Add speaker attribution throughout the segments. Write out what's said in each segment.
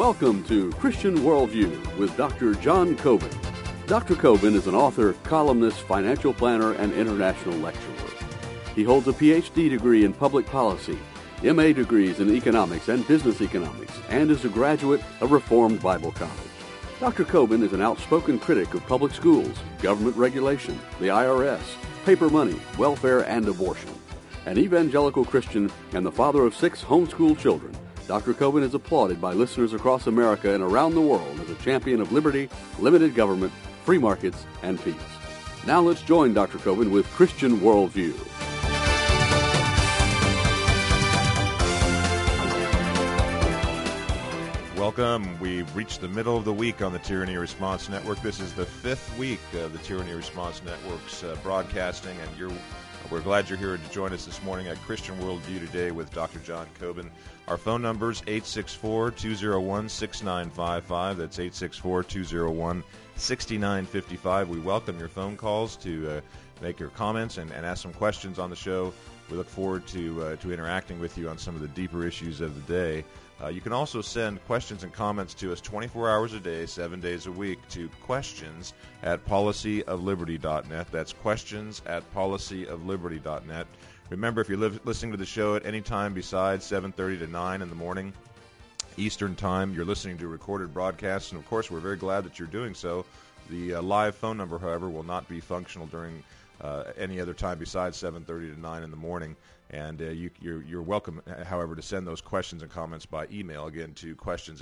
Speaker 1: Welcome to Christian Worldview with Dr. John Coben. Dr. Coben is an author, columnist, financial planner, and international lecturer. He holds a Ph.D. degree in public policy, M.A. degrees in economics and business economics, and is a graduate of Reformed Bible College. Dr. Coben is an outspoken critic of public schools, government regulation, the IRS, paper money, welfare, and abortion. An evangelical Christian and the father of 6 homeschooled children, Dr. Coben is applauded by listeners across America and around the world as a champion of liberty, limited government, free markets, and peace. Now let's join Dr. Coben with Christian Worldview.
Speaker 2: Welcome. We've reached the middle of the week on the Tyranny Response Network. This is the 5th week of the Tyranny Response Network's broadcasting, and we're glad you're here to join us this morning at Christian Worldview today with Dr. John Coben. Our phone number is 864-201-6955. That's 864-201-6955. We welcome your phone calls to make your comments and ask some questions on the show. We look forward to interacting with you on some of the deeper issues of the day. You can also send questions and comments to us 24 hours a day, 7 days a week, to questions@policyofliberty.net. That's questions@policyofliberty.net. Remember, if you're listening to the show at any time besides 7:30 to 9 in the morning Eastern Time, you're listening to recorded broadcasts, and of course, we're very glad that you're doing so. The live phone number, however, will not be functional during any other time besides 7:30 to 9 in the morning. And you're welcome, however, to send those questions and comments by email, again, to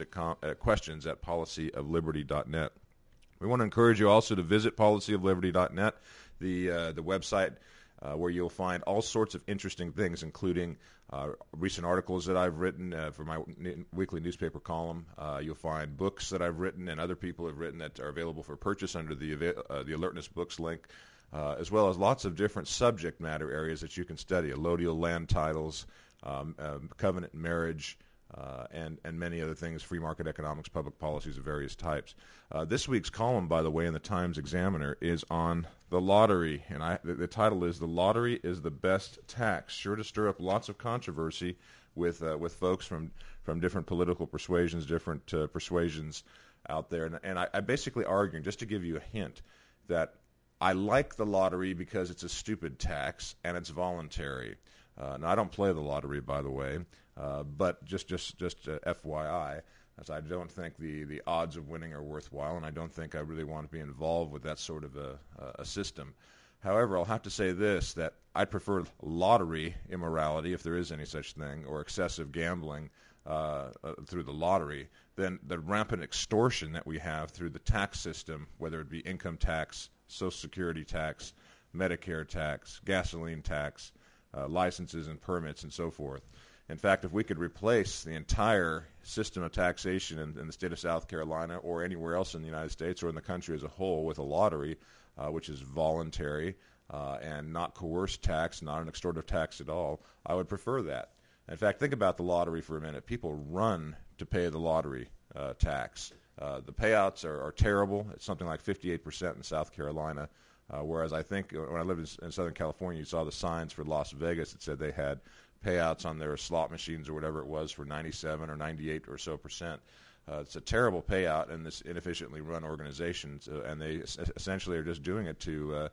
Speaker 2: questions@policyofliberty.net. We want to encourage you also to visit policyofliberty.net, the website where you'll find all sorts of interesting things, including recent articles that I've written for my weekly newspaper column. You'll find books that I've written and other people have written that are available for purchase under the Alertness Books link. As well as lots of different subject matter areas that you can study: allodial land titles, covenant marriage, and many other things, free market economics, public policies of various types. This week's column, by the way, in the Times Examiner is on the lottery, and the title is "The Lottery is the Best Tax." Sure to stir up lots of controversy with folks from different political persuasions, different persuasions out there. And I basically arguing, just to give you a hint, that I like the lottery because it's a stupid tax and it's voluntary. Now, I don't play the lottery, by the way, but just FYI, as I don't think the odds of winning are worthwhile, and I don't think I really want to be involved with that sort of a system. However, I'll have to say this, that I prefer lottery immorality, if there is any such thing, or excessive gambling through the lottery, than the rampant extortion that we have through the tax system, whether it be income tax, Social Security tax, Medicare tax, gasoline tax, licenses and permits, and so forth. In fact, if we could replace the entire system of taxation in the state of South Carolina or anywhere else in the United States or in the country as a whole with a lottery, which is voluntary and not coerced tax, not an extortive tax at all, I would prefer that. In fact, think about the lottery for a minute. People run to pay the lottery tax. The payouts are terrible. It's something like 58% in South Carolina, whereas I think when I lived in Southern California, you saw the signs for Las Vegas that said they had payouts on their slot machines or whatever it was for 97 or 98 or so percent. It's a terrible payout in this inefficiently run organization, and they essentially are just doing it to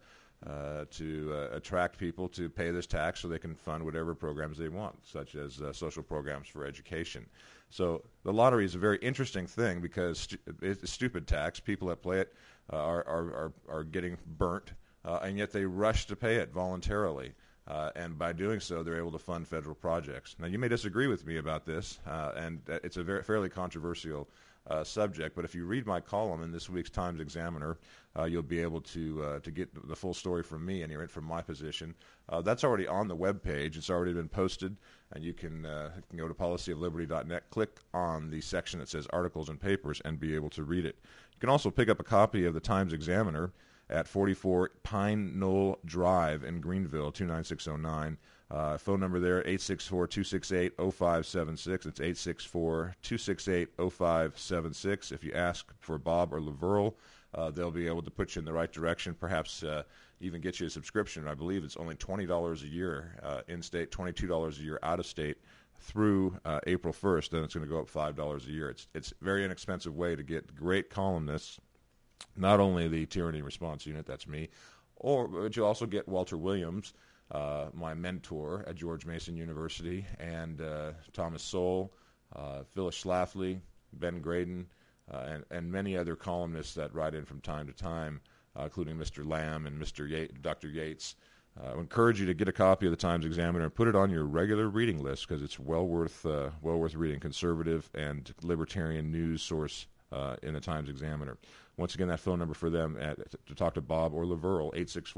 Speaker 2: attract people to pay this tax so they can fund whatever programs they want, such as social programs for education. So the lottery is a very interesting thing because it's a stupid tax. People that play it are getting burnt, and yet they rush to pay it voluntarily. And by doing so, they're able to fund federal projects. Now, you may disagree with me about this, and it's a fairly controversial subject, but if you read my column in this week's Times Examiner, you'll be able to get the full story from me and hear it from my position. That's already on the web page. It's already been posted, and you can go to policyofliberty.net, click on the section that says Articles and Papers, and be able to read it. You can also pick up a copy of the Times Examiner at 44 Pine Knoll Drive in Greenville, 29609. Phone number there, 864-268-0576. It's 864-268-0576. If you ask for Bob or Laverle, they'll be able to put you in the right direction, perhaps even get you a subscription. I believe it's only $20 a year in-state, $22 a year out-of-state through April 1st, then it's going to go up $5 a year. It's a very inexpensive way to get great columnists, not only the Tyranny Response Unit, that's me, but you also get Walter Williams, my mentor at George Mason University, and Thomas Sowell, Phyllis Schlafly, Ben Graydon, and many other columnists that write in from time to time, including Mr. Lamb and Dr. Yates. I encourage you to get a copy of the Times Examiner and put it on your regular reading list because it's well worth reading. Conservative and libertarian news source in the Times Examiner. Once again, that phone number for them to talk to Bob or Laverle,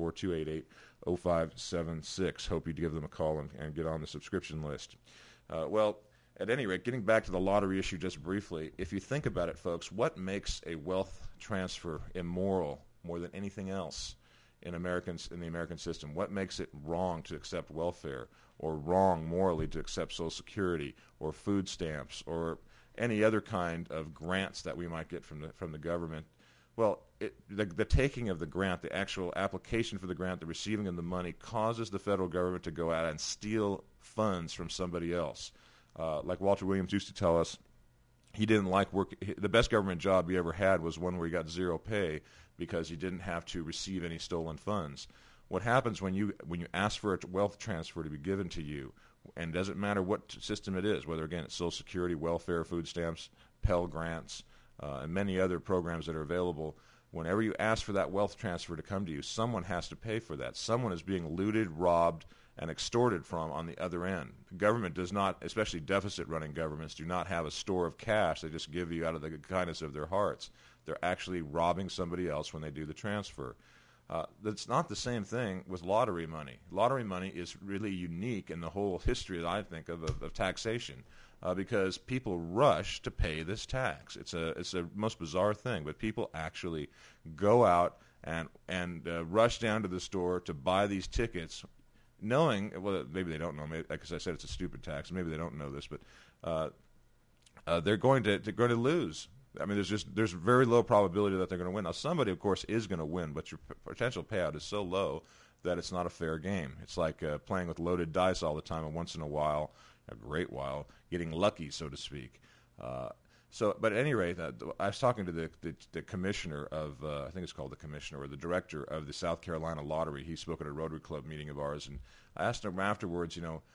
Speaker 2: 864-288-0576. Hope you give them a call and get on the subscription list. Well, at any rate, getting back to the lottery issue just briefly, if you think about it, folks, what makes a wealth transfer immoral more than anything else in the American system? What makes it wrong to accept welfare, or wrong morally to accept Social Security or food stamps or any other kind of grants that we might get from the government? Well, the taking of the grant, the actual application for the grant, the receiving of the money, causes the federal government to go out and steal funds from somebody else. Like Walter Williams used to tell us, he didn't like work. The best government job he ever had was one where he got zero pay because he didn't have to receive any stolen funds. What happens when you ask for a wealth transfer to be given to you, and it doesn't matter what system it is, whether, again, it's Social Security, welfare, food stamps, Pell Grants, and many other programs that are available, whenever you ask for that wealth transfer to come to you, someone has to pay for that. Someone is being looted, robbed, and extorted from on the other end. The government does not, especially deficit-running governments, do not have a store of cash they just give you out of the kindness of their hearts. They're actually robbing somebody else when they do the transfer. That's not the same thing with lottery money. Lottery money is really unique in the whole history, I think, of taxation, because people rush to pay this tax. It's a most bizarre thing, but people actually go out and rush down to the store to buy these tickets, knowing, well, maybe they don't know, like I said, it's a stupid tax. Maybe they don't know this, but they're going to lose. I mean, there's very low probability that they're going to win. Now, somebody, of course, is going to win, but your potential payout is so low that it's not a fair game. It's like playing with loaded dice all the time, and once in a while, a great while, getting lucky, so to speak. But at any rate, I was talking to the commissioner of, I think it's called the commissioner, or the director of the South Carolina Lottery. He spoke at a Rotary Club meeting of ours, and I asked him afterwards,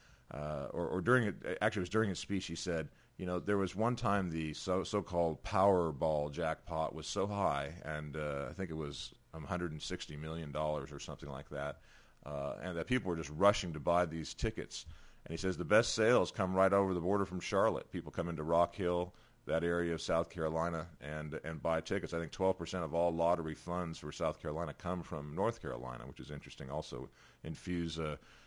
Speaker 2: or during it, actually it was during his speech, he said, there was one time the so-called Powerball jackpot was so high, and I think it was $160 million or something like that, and that people were just rushing to buy these tickets. And he says the best sales come right over the border from Charlotte. People come into Rock Hill, that area of South Carolina, and buy tickets. I think 12% of all lottery funds for South Carolina come from North Carolina, which is interesting. Also, infuse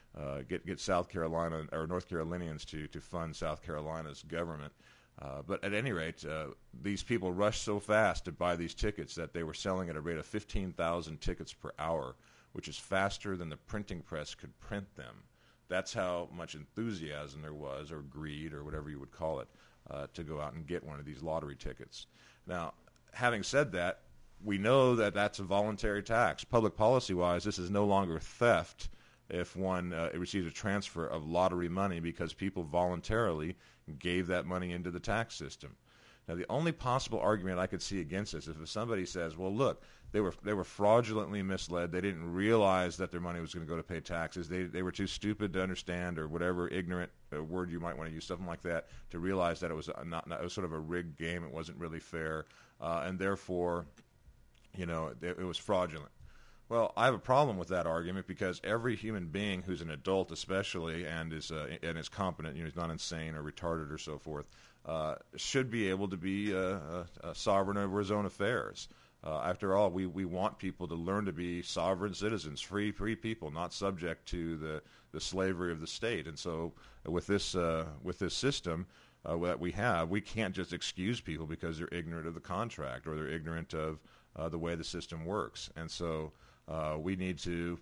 Speaker 2: get South Carolina or North Carolinians to fund South Carolina's government. But at any rate, these people rushed so fast to buy these tickets that they were selling at a rate of 15,000 tickets per hour, which is faster than the printing press could print them. That's how much enthusiasm there was, or greed, or whatever you would call it, to go out and get one of these lottery tickets. Now, having said that, we know that that's a voluntary tax. Public policy-wise, this is no longer theft if one receives a transfer of lottery money because people voluntarily gave that money into the tax system. Now, the only possible argument I could see against this is if somebody says, well, look, they were fraudulently misled. They didn't realize that their money was going to go to pay taxes. They were too stupid to understand, or whatever ignorant word you might want to use, something like that, to realize that it was it was sort of a rigged game. It wasn't really fair, and therefore, it was fraudulent. Well, I have a problem with that argument because every human being who's an adult, especially, and is competent, he's not insane or retarded or so forth, should be able to be sovereign over his own affairs. After all, we want people to learn to be sovereign citizens, free people, not subject to the slavery of the state. And so, with this system that we have, we can't just excuse people because they're ignorant of the contract or they're ignorant of the way the system works. And so, we need to,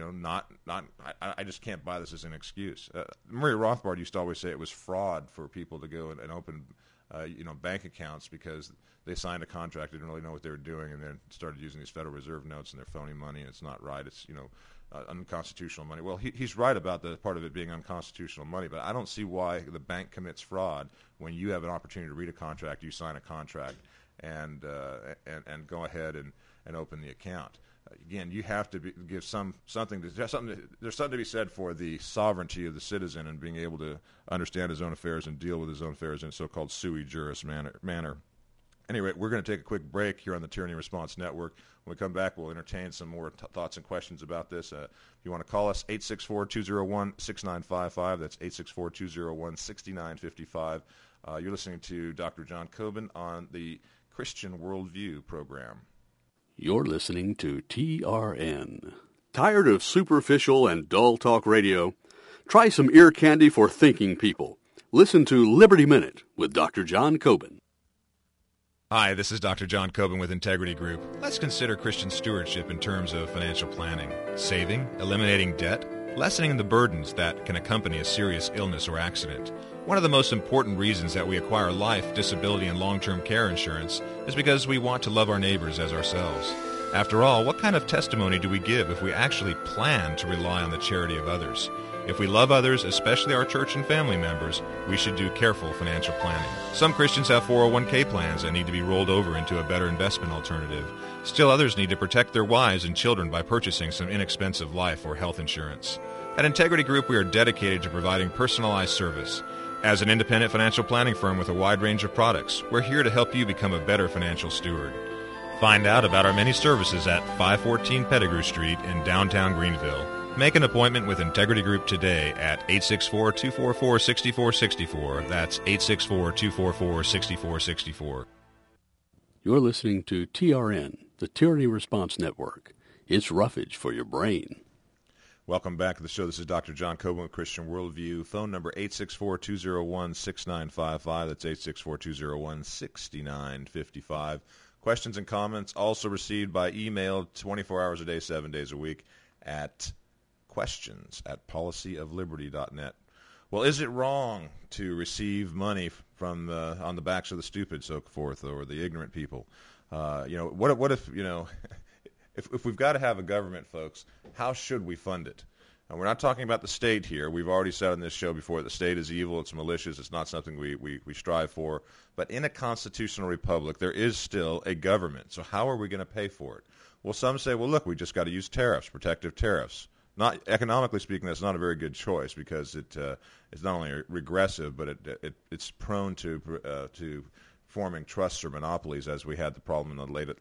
Speaker 2: I just can't buy this as an excuse. Murray Rothbard used to always say it was fraud for people to go and open, bank accounts because they signed a contract, they didn't really know what they were doing, and then started using these Federal Reserve notes and their phony money, and it's not right. It's, unconstitutional money. Well, he's right about the part of it being unconstitutional money, but I don't see why the bank commits fraud when you have an opportunity to read a contract, you sign a contract, and go ahead and open the account. Again, you have to give something. There's something to be said for the sovereignty of the citizen and being able to understand his own affairs and deal with his own affairs in a so-called sui juris manner. Anyway, we're going to take a quick break here on the Tyranny Response Network. When we come back, we'll entertain some more thoughts and questions about this. If you want to call us, 864-201-6955. That's 864-201-6955. You're listening to Dr. John Coben on the Christian Worldview program.
Speaker 1: You're listening to TRN. Tired of superficial and dull talk radio? Try some ear candy for thinking people. Listen to Liberty Minute with Dr. John Coben.
Speaker 2: Hi, this is Dr. John Coben with Integrity Group. Let's consider Christian stewardship in terms of financial planning, saving, eliminating debt, lessening the burdens that can accompany a serious illness or accident. One of the most important reasons that we acquire life, disability, and long-term care insurance is because we want to love our neighbors as ourselves. After all, what kind of testimony do we give if we actually plan to rely on the charity of others? If we love others, especially our church and family members, we should do careful financial planning. Some Christians have 401k plans that need to be rolled over into a better investment alternative. Still others need to protect their wives and children by purchasing some inexpensive life or health insurance. At Integrity Group, we are dedicated to providing personalized service. As an independent financial planning firm with a wide range of products, we're here to help you become a better financial steward. Find out about our many services at 514 Pettigrew Street in downtown Greenville. Make an appointment with Integrity Group today at 864-244-6464. That's 864-244-6464.
Speaker 1: You're listening to TRN, the Tyranny Response Network. It's roughage for your brain.
Speaker 2: Welcome back to the show. This is Dr. John Coben with Christian Worldview. Phone number 864-201-6955. That's 864-201-6955. Questions and comments also received by email 24 hours a day, 7 days a week at questions@policyofliberty.net. Well, is it wrong to receive money from on the backs of the stupid, so forth, or the ignorant people? What if if we've got to have a government, folks, how should we fund it? And we're not talking about the state here. We've already said on this show before, the state is evil, it's malicious, it's not something we strive for. But in a constitutional republic, there is still a government. So how are we going to pay for it? Well, some say, well, look, we just got to use tariffs, protective tariffs. Not economically speaking, that's not a very good choice because it's not only regressive, but it's prone to forming trusts or monopolies, as we had the problem in the late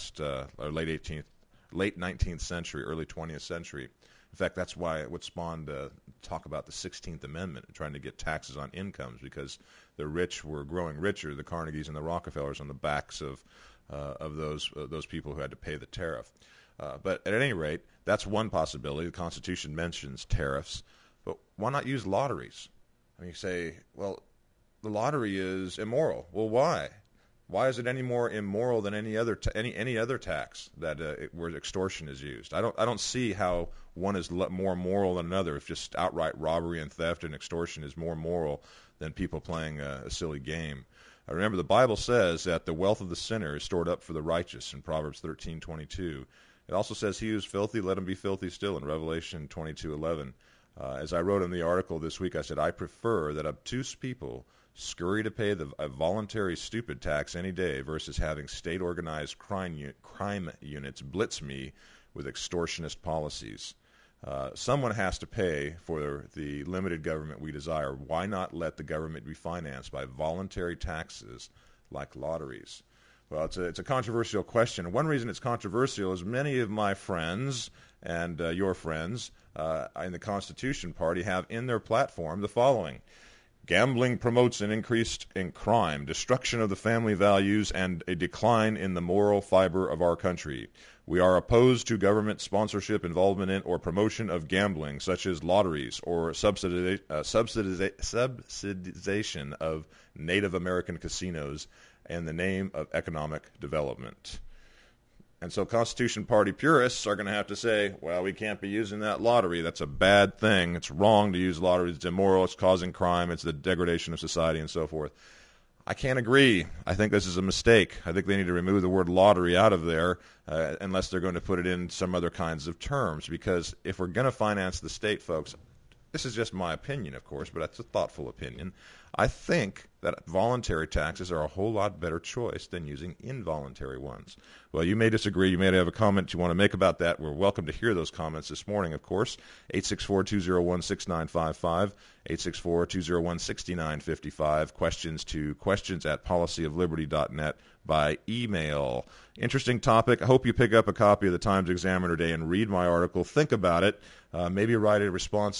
Speaker 2: 19th century, early 20th century. In fact, that's why what spawned talk about the 16th Amendment, trying to get taxes on incomes, because the rich were growing richer, the Carnegies and the Rockefellers, on the backs of those people who had to pay the tariff. But at any rate, that's one possibility. The Constitution mentions tariffs, but why not use lotteries? I mean, you say, well, the lottery is immoral. Well, why? Why is it any more immoral than any other tax that where extortion is used? I don't see how one is more moral than another. If just outright robbery and theft and extortion is more moral than people playing a silly game. I remember the Bible says that the wealth of the sinner is stored up for the righteous in Proverbs 13:22. It also says, "He who is filthy, let him be filthy still," in Revelation 22:11. As I wrote in the article this week, I said, I prefer that obtuse people scurry to pay a voluntary stupid tax any day versus having state-organized crime units blitz me with extortionist policies. Someone has to pay for the limited government we desire. Why not let the government be financed by voluntary taxes like lotteries? Well, it's a controversial question. One reason it's controversial is many of my friends and your friends in the Constitution Party have in their platform the following: gambling promotes an increase in crime, destruction of the family values, and a decline in the moral fiber of our country. We are opposed to government sponsorship, involvement in, or promotion of gambling, such as lotteries or subsidization of Native American casinos in the name of economic development. And so Constitution Party purists are going to have to say, well, we can't be using that lottery. That's a bad thing. It's wrong to use lotteries. It's immoral. It's causing crime. It's the degradation of society and so forth. I can't agree. I think this is a mistake. I think they need to remove the word lottery out of there unless they're going to put it in some other kinds of terms. Because if we're going to finance the state, folks, this is just my opinion, of course, but that's a thoughtful opinion. I think that voluntary taxes are a whole lot better choice than using involuntary ones. Well, you may disagree. You may have a comment you want to make about that. We're welcome to hear those comments this morning, of course. 864-201-6955, 864-201-6955. Questions at policyofliberty.net by email. Interesting topic. I hope you pick up a copy of the Times-Examiner today and read my article. Think about it. Maybe write a response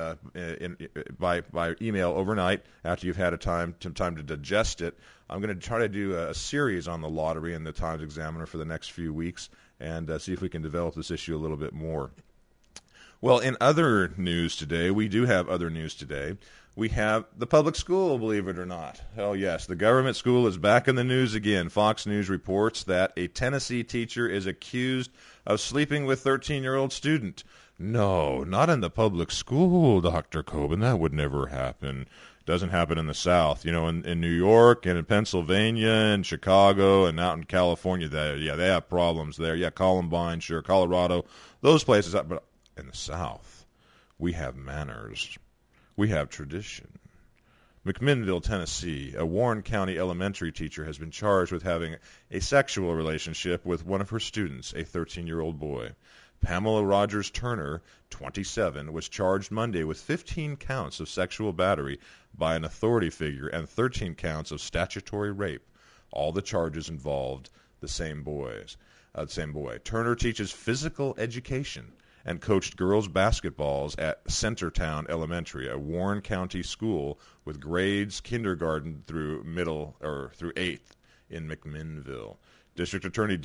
Speaker 2: by email overnight after you've had some time to digest it. I'm going to try to do a series on the lottery in the Times-Examiner for the next few weeks and see if we can develop this issue a little bit more. Well, in other news today, we do have other news today. We have the public school, believe it or not. Oh, yes, the government school is back in the news again. Fox News reports that a Tennessee teacher is accused of sleeping with 13-year-old student. No, not in the public school, Dr. Coben. That would never happen. Doesn't happen in the South. You know, in New York and in Pennsylvania and Chicago and out in California, they have problems there. Yeah, Columbine, sure, Colorado, those places. But in the South, we have manners. We have tradition. McMinnville, Tennessee, a Warren County elementary teacher has been charged with having a sexual relationship with one of her students, a 13-year-old boy. Pamela Rogers Turner, 27, was charged Monday with 15 counts of sexual battery by an authority figure and 13 counts of statutory rape. All the charges involved the same boy. Turner teaches physical education and coached girls' basketballs at Centertown Elementary, a Warren County school with grades kindergarten through 8th in McMinnville. District Attorney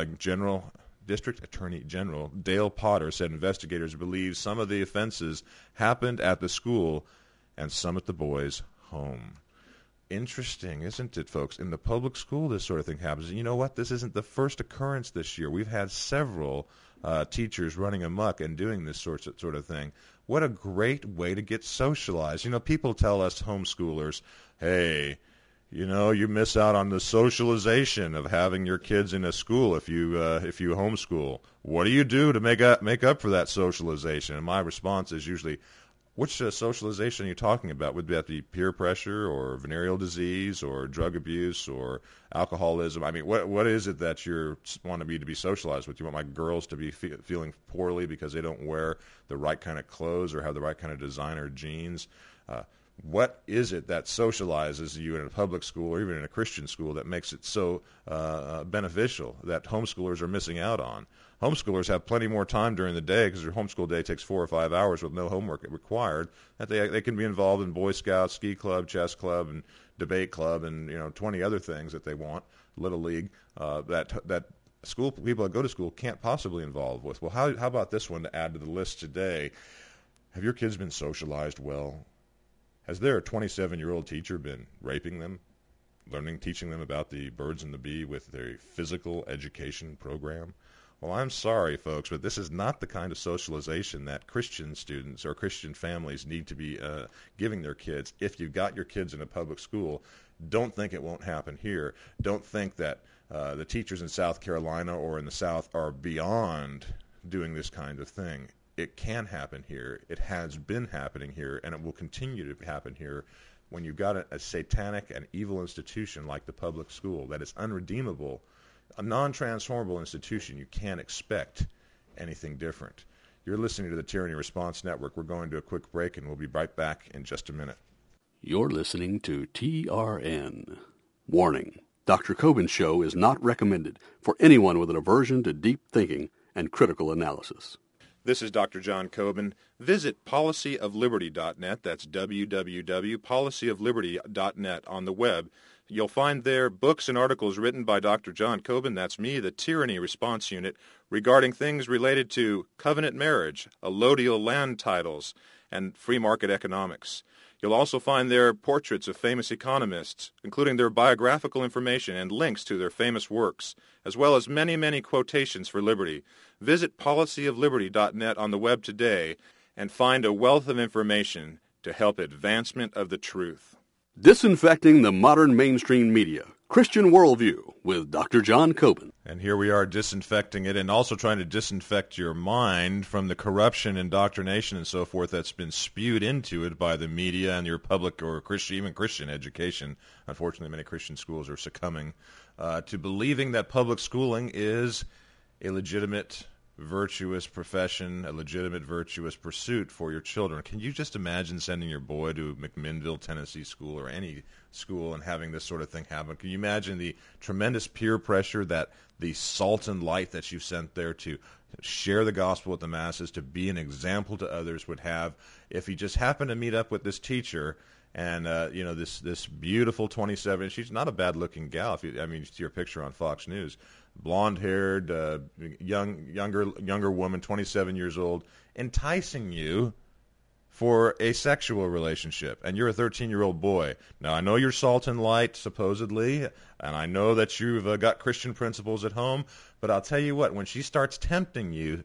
Speaker 2: General Dale Potter said investigators believe some of the offenses happened at the school and some at the boys' home. Interesting, isn't it, folks? In the public school, this sort of thing happens. And you know what? This isn't the first occurrence this year. We've had several teachers running amok and doing this sort of thing. What a great way to get socialized. You know, people tell us homeschoolers, hey, you know, you miss out on the socialization of having your kids in a school if you homeschool. What do you do to make up for that socialization? And my response is usually, which socialization are you talking about? Would that be peer pressure or venereal disease or drug abuse or alcoholism? I mean, what is it that you want me to be socialized with? You want my girls to be feeling poorly because they don't wear the right kind of clothes or have the right kind of designer jeans? What is it that socializes you in a public school or even in a Christian school that makes it so beneficial that homeschoolers are missing out on? Homeschoolers have plenty more time during the day because their homeschool day takes 4 or 5 hours with no homework required. That they can be involved in Boy Scouts, ski club, chess club, and debate club, and 20 other things that they want. Little League that school people that go to school can't possibly involve with. Well, how about this one to add to the list today? Have your kids been socialized well? Has their 27-year-old teacher been raping them, teaching them about the birds and the bee with their physical education program? Well, I'm sorry, folks, but this is not the kind of socialization that Christian students or Christian families need to be giving their kids. If you've got your kids in a public school, don't think it won't happen here. Don't think that the teachers in South Carolina or in the South are beyond doing this kind of thing. It can happen here. It has been happening here, and it will continue to happen here when you've got a satanic and evil institution like the public school that is unredeemable, a non-transformable institution. You can't expect anything different. You're listening to the Tyranny Response Network. We're going to a quick break, and we'll be right back in just a minute.
Speaker 1: You're listening to TRN. Warning: Dr. Coben's show is not recommended for anyone with an aversion to deep thinking and critical analysis.
Speaker 2: This is Dr. John Coben. Visit policyofliberty.net. That's www.policyofliberty.net on the web. You'll find there books and articles written by Dr. John Coben, that's me, the Tyranny Response Unit, regarding things related to covenant marriage, allodial land titles, and free market economics. You'll also find there portraits of famous economists, including their biographical information and links to their famous works, as well as many, many quotations for liberty. Visit policyofliberty.net on the web today and find a wealth of information to help advancement of the truth.
Speaker 1: Disinfecting the Modern Mainstream Media, Christian Worldview, with Dr. John Coben.
Speaker 2: And here we are disinfecting it and also trying to disinfect your mind from the corruption, indoctrination, and so forth that's been spewed into it by the media and your public or Christian, even Christian education. Unfortunately, many Christian schools are succumbing to believing that public schooling is a legitimate, virtuous profession, a legitimate, virtuous pursuit for your children. Can you just imagine sending your boy to McMinnville, Tennessee school or any school and having this sort of thing happen? Can you imagine the tremendous peer pressure that the salt and light that you sent there to share the gospel with the masses, to be an example to others would have if he just happened to meet up with this teacher and, this beautiful 27, she's not a bad-looking gal. You see her picture on Fox News. Blonde-haired, younger woman, 27 years old, enticing you for a sexual relationship, and you're a 13-year-old boy. Now, I know you're salt and light, supposedly, and I know that you've got Christian principles at home, but I'll tell you what, when she starts tempting you,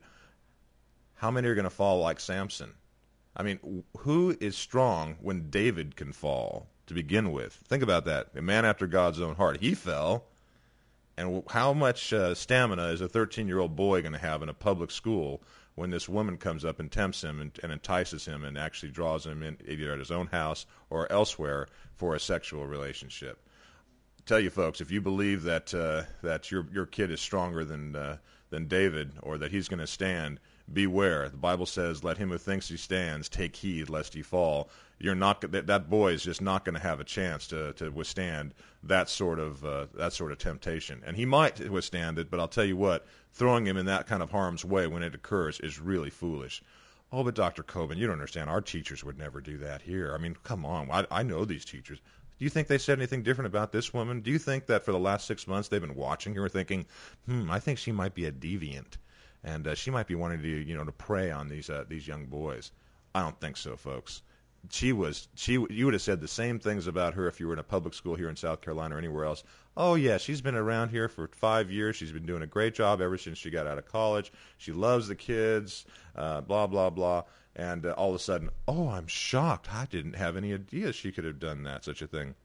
Speaker 2: how many are going to fall like Samson? I mean, who is strong when David can fall, to begin with? Think about that. A man after God's own heart. He fell. And how much stamina is a 13-year-old boy going to have in a public school when this woman comes up and tempts him and entices him and actually draws him in either at his own house or elsewhere for a sexual relationship? I tell you, folks, if you believe that your kid is stronger than David or that he's going to stand, beware. The Bible says, "Let him who thinks he stands take heed lest he fall." You're not that boy is just not going to have a chance to withstand that sort of temptation, and he might withstand it. But I'll tell you what, throwing him in that kind of harm's way when it occurs is really foolish. Oh, but Dr. Coben, you don't understand. Our teachers would never do that here. I mean, come on. I know these teachers. Do you think they said anything different about this woman? Do you think that for the last 6 months they've been watching her thinking, I think she might be a deviant, and she might be wanting to prey on these young boys? I don't think so, folks. You would have said the same things about her if you were in a public school here in South Carolina or anywhere else. Oh, yeah, she's been around here for 5 years. She's been doing a great job ever since she got out of college. She loves the kids, blah, blah, blah. And all of a sudden, oh, I'm shocked. I didn't have any idea she could have done such a thing.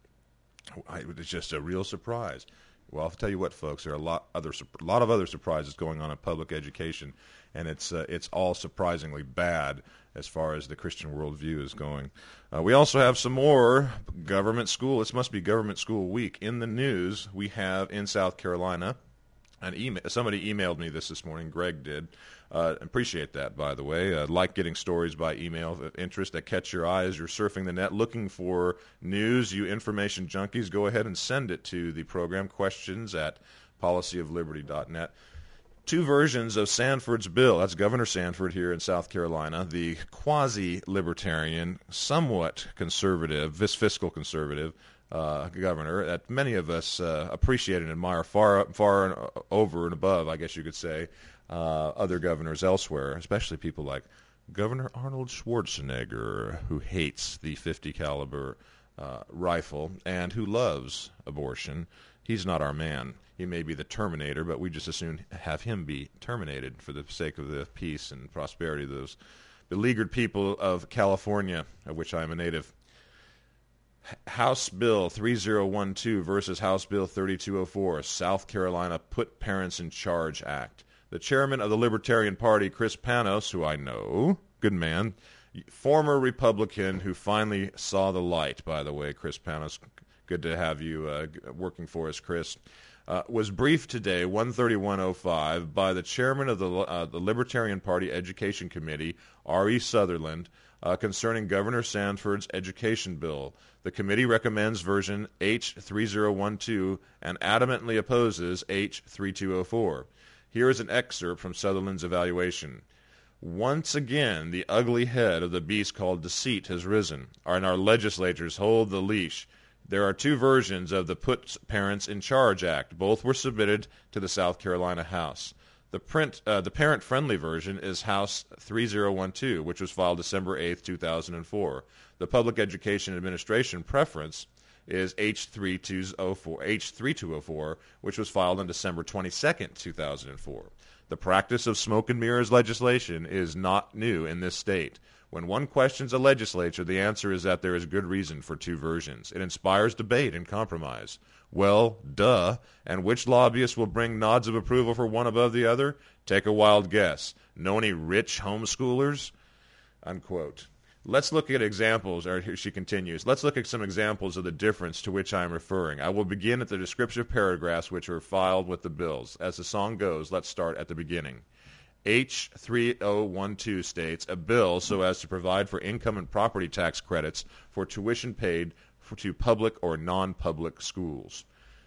Speaker 2: It was just a real surprise. Well, I'll tell you what, folks, there are a lot of other surprises going on in public education, and it's all surprisingly bad as far as the Christian worldview is going. We also have some more government school. This must be government school week. In the news, we have in South Carolina, somebody emailed me this morning. Greg did. Appreciate that, by the way. Like getting stories by email of interest that catch your eye as you're surfing the net looking for news. You information junkies, go ahead and send it to the program, questions at policyofliberty.net. Two versions of Sanford's bill. That's Governor Sanford here in South Carolina, the quasi-libertarian, somewhat conservative, fiscal conservative governor that many of us appreciate and admire far and over and above, I guess you could say, other governors elsewhere, especially people like Governor Arnold Schwarzenegger, who hates the .50 caliber rifle and who loves abortion. He's not our man. He may be the Terminator, but we just as soon have him be terminated for the sake of the peace and prosperity of those beleaguered people of California, of which I am a native. House Bill 3012 versus House Bill 3204, South Carolina Put Parents in Charge Act. The chairman of the Libertarian Party, Chris Panos, who I know, good man, former Republican who finally saw the light, by the way, Chris Panos. Good to have you working for us, Chris. Was briefed today, 131:05, by the chairman of the Libertarian Party Education Committee, R.E. Sutherland, concerning Governor Sanford's education bill. The committee recommends version H3012 and adamantly opposes H3204. Here is an excerpt from Sutherland's evaluation. Once again, the ugly head of the beast called deceit has risen, and our legislators hold the leash. There are two versions of the Put Parents in Charge Act. Both were submitted to the South Carolina House. The parent-friendly version is House 3012, which was filed December 8, 2004. The Public Education Administration preference is H3204, which was filed on December 22, 2004. The practice of smoke and mirrors legislation is not new in this state. When one questions a legislature, the answer is that there is good reason for two versions. It inspires debate and compromise. Well, duh. And which lobbyist will bring nods of approval for one above the other? Take a wild guess. Know any rich homeschoolers? Unquote. Let's look at examples, or here she continues, let's look at some examples of the difference to which I am referring. I will begin at the descriptive paragraphs which are filed with the bills. As the song goes, let's start at the beginning. H3012 states, a bill so as to provide for income and property tax credits for tuition paid to public or non-public schools.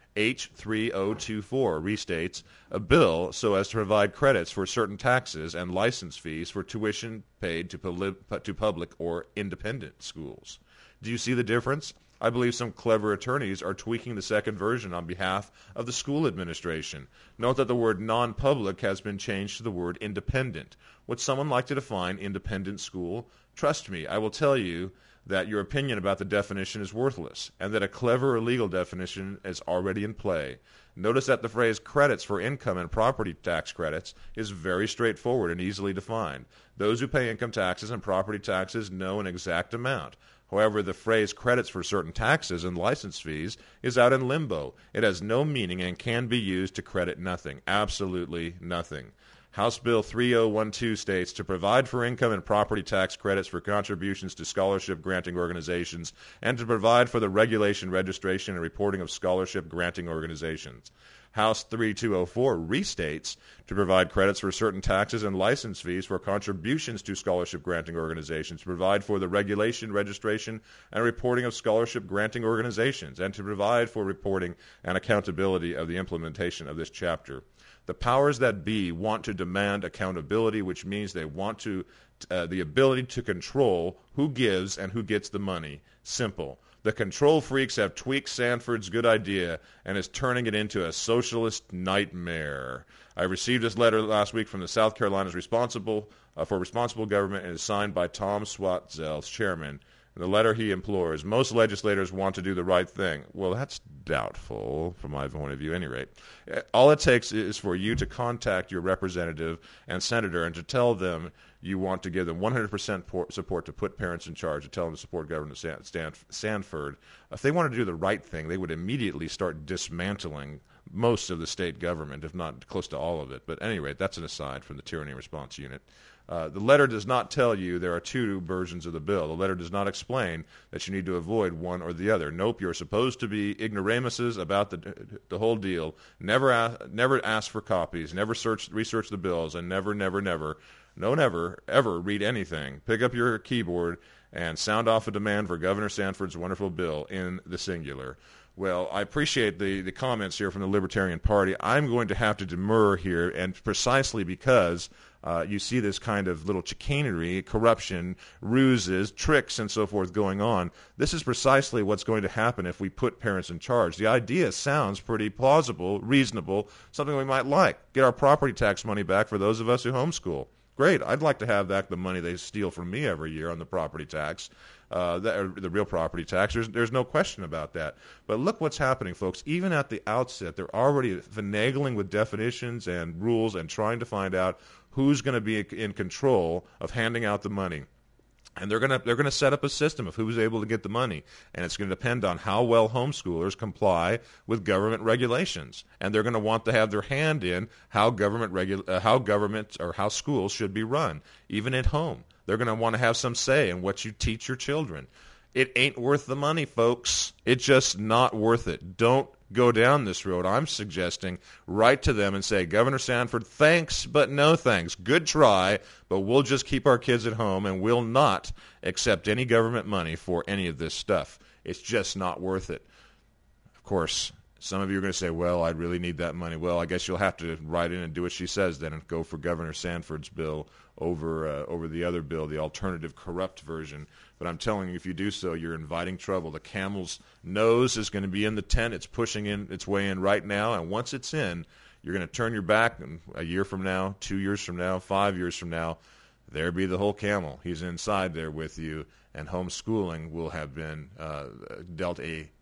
Speaker 2: H3024 restates, a bill so as to provide credits for certain taxes and license fees for tuition paid to public or independent schools. Do you see the difference? I believe some clever attorneys are tweaking the second version on behalf of the school administration. Note that the word non-public has been changed to the word independent. Would someone like to define independent school? Trust me, I will tell you that your opinion about the definition is worthless, and that a clever or legal definition is already in play. Notice that the phrase credits for income and property tax credits is very straightforward and easily defined. Those who pay income taxes and property taxes know an exact amount. However, the phrase credits for certain taxes and license fees is out in limbo. It has no meaning and can be used to credit nothing, absolutely nothing. House Bill 3012 states to provide for income and property tax credits for contributions to scholarship granting organizations and to provide for the regulation, registration, and reporting of scholarship granting organizations. House 3204 restates to provide credits for certain taxes and license fees for contributions to scholarship granting organizations, to provide for the regulation, registration, and reporting of scholarship granting organizations, and to provide for reporting and accountability of the implementation of this chapter. The powers that be want to demand accountability, which means they want to the ability to control who gives and who gets the money. Simple. The control freaks have tweaked Sanford's good idea and is turning it into a socialist nightmare. I received this letter last week from the South Carolina's responsible for responsible government and is signed by Tom Swatzel, chairman. In the letter he implores, most legislators want to do the right thing. Well, that's doubtful from my point of view, at any rate. All it takes is for you to contact your representative and senator and to tell them you want to give them 100% support to put parents in charge, to tell them to support Governor Sanford. If they want to do the right thing, they would immediately start dismantling most of the state government, if not close to all of it. But at any rate, that's an aside from the Tyranny Response Unit. The letter does not tell you there are two versions of the bill. The letter does not explain that you need to avoid one or the other. Nope, you're supposed to be ignoramuses about the whole deal. Never ask for copies. Never research the bills, and never ever read anything. Pick up your keyboard and sound off a demand for Governor Sanford's wonderful bill in the singular. Well, I appreciate the comments here from the Libertarian Party. I'm going to have to demur here, and precisely because you see this kind of little chicanery, corruption, ruses, tricks, and so forth going on. This is precisely what's going to happen if we put parents in charge. The idea sounds pretty plausible, reasonable, something we might like. Get our property tax money back for those of us who homeschool. Great. I'd like to have back the money they steal from me every year on the property tax, the real property tax. There's no question about that. But look what's happening, folks. Even at the outset, they're already finagling with definitions and rules and trying to find out who's going to be in control of handing out the money. And they're going to set up a system of who's able to get the money, and it's going to depend on how well homeschoolers comply with government regulations. And they're going to want to have their hand in how government or how schools should be run, even at home. They're going to want to have some say in what you teach your children. It ain't worth the money, folks. It's just not worth it. Don't go down this road. I'm suggesting write to them and say, Governor Sanford, thanks, but no thanks. Good try, but we'll just keep our kids at home and we'll not accept any government money for any of this stuff. It's just not worth it. Of course, some of you are going to say, well, I really need that money. Well, I guess you'll have to write in and do what she says then and go for Governor Sanford's bill over the other bill, the alternative corrupt version. But I'm telling you, if you do so, you're inviting trouble. The camel's nose is going to be in the tent. It's pushing its way in right now, and once it's in, you're going to turn your back, and a year from now, 2 years from now, 5 years from now, there be the whole camel. He's inside there with you, and homeschooling will have been dealt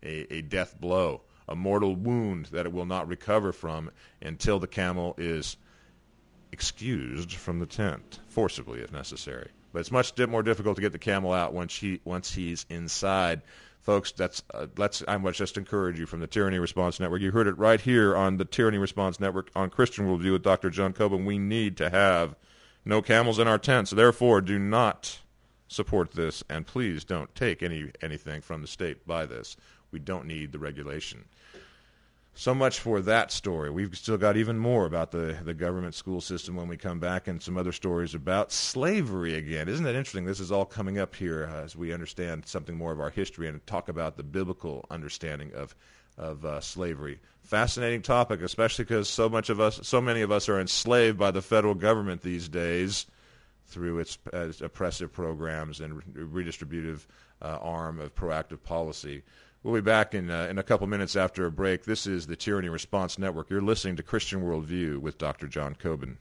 Speaker 2: a death blow, a mortal wound that it will not recover from until the camel is excused from the tent, forcibly if necessary. but it's much more difficult to get the camel out once he's inside. Folks, I must just encourage you from the Tyranny Response Network. You heard it right here on the Tyranny Response Network on Christian Worldview with Dr. John Coben. We need to have no camels in our tents. Therefore, do not support this, and please don't take anything from the state by this. We don't need the regulation. So much for that story. We've still got even more about the government school system when we come back, and some other stories about slavery again. Isn't that interesting? This is all coming up here as we understand something more of our history and talk about the biblical understanding of slavery. Fascinating topic, especially because so many of us are enslaved by the federal government these days through its oppressive programs and redistributive arm of proactive policy. We'll be back in a couple minutes after a break. This is the Tyranny Response Network. You're listening to Christian Worldview with Dr. John Coben.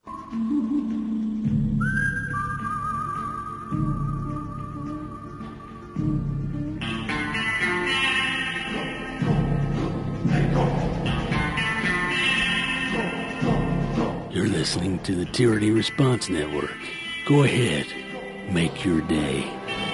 Speaker 3: You're listening to the Tyranny Response Network. Go ahead, make your day.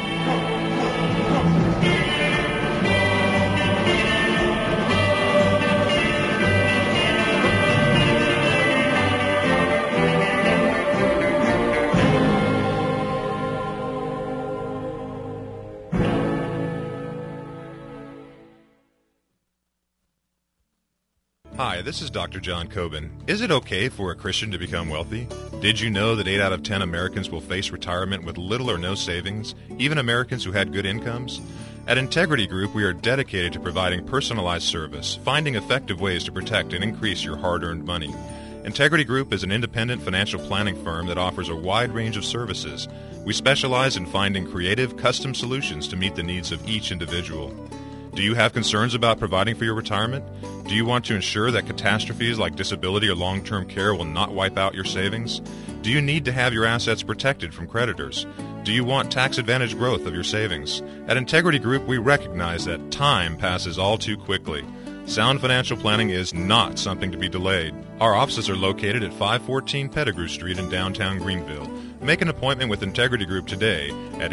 Speaker 2: Hi, this is Dr. John Coben. Is it okay for a Christian to become wealthy? Did you know that 8 out of 10 Americans will face retirement with little or no savings, even Americans who had good incomes? At Integrity Group, we are dedicated to providing personalized service, finding effective ways to protect and increase your hard-earned money. Integrity Group is an independent financial planning firm that offers a wide range of services. We specialize in finding creative, custom solutions to meet the needs of each individual. Do you have concerns about providing for your retirement? Do you want to ensure that catastrophes like disability or long-term care will not wipe out your savings? Do you need to have your assets protected from creditors? Do you want tax-advantaged growth of your savings? At Integrity Group, we recognize that time passes all too quickly. Sound financial planning is not something to be delayed. Our offices are located at 514 Pettigrew Street in downtown Greenville. Make an appointment with Integrity Group today at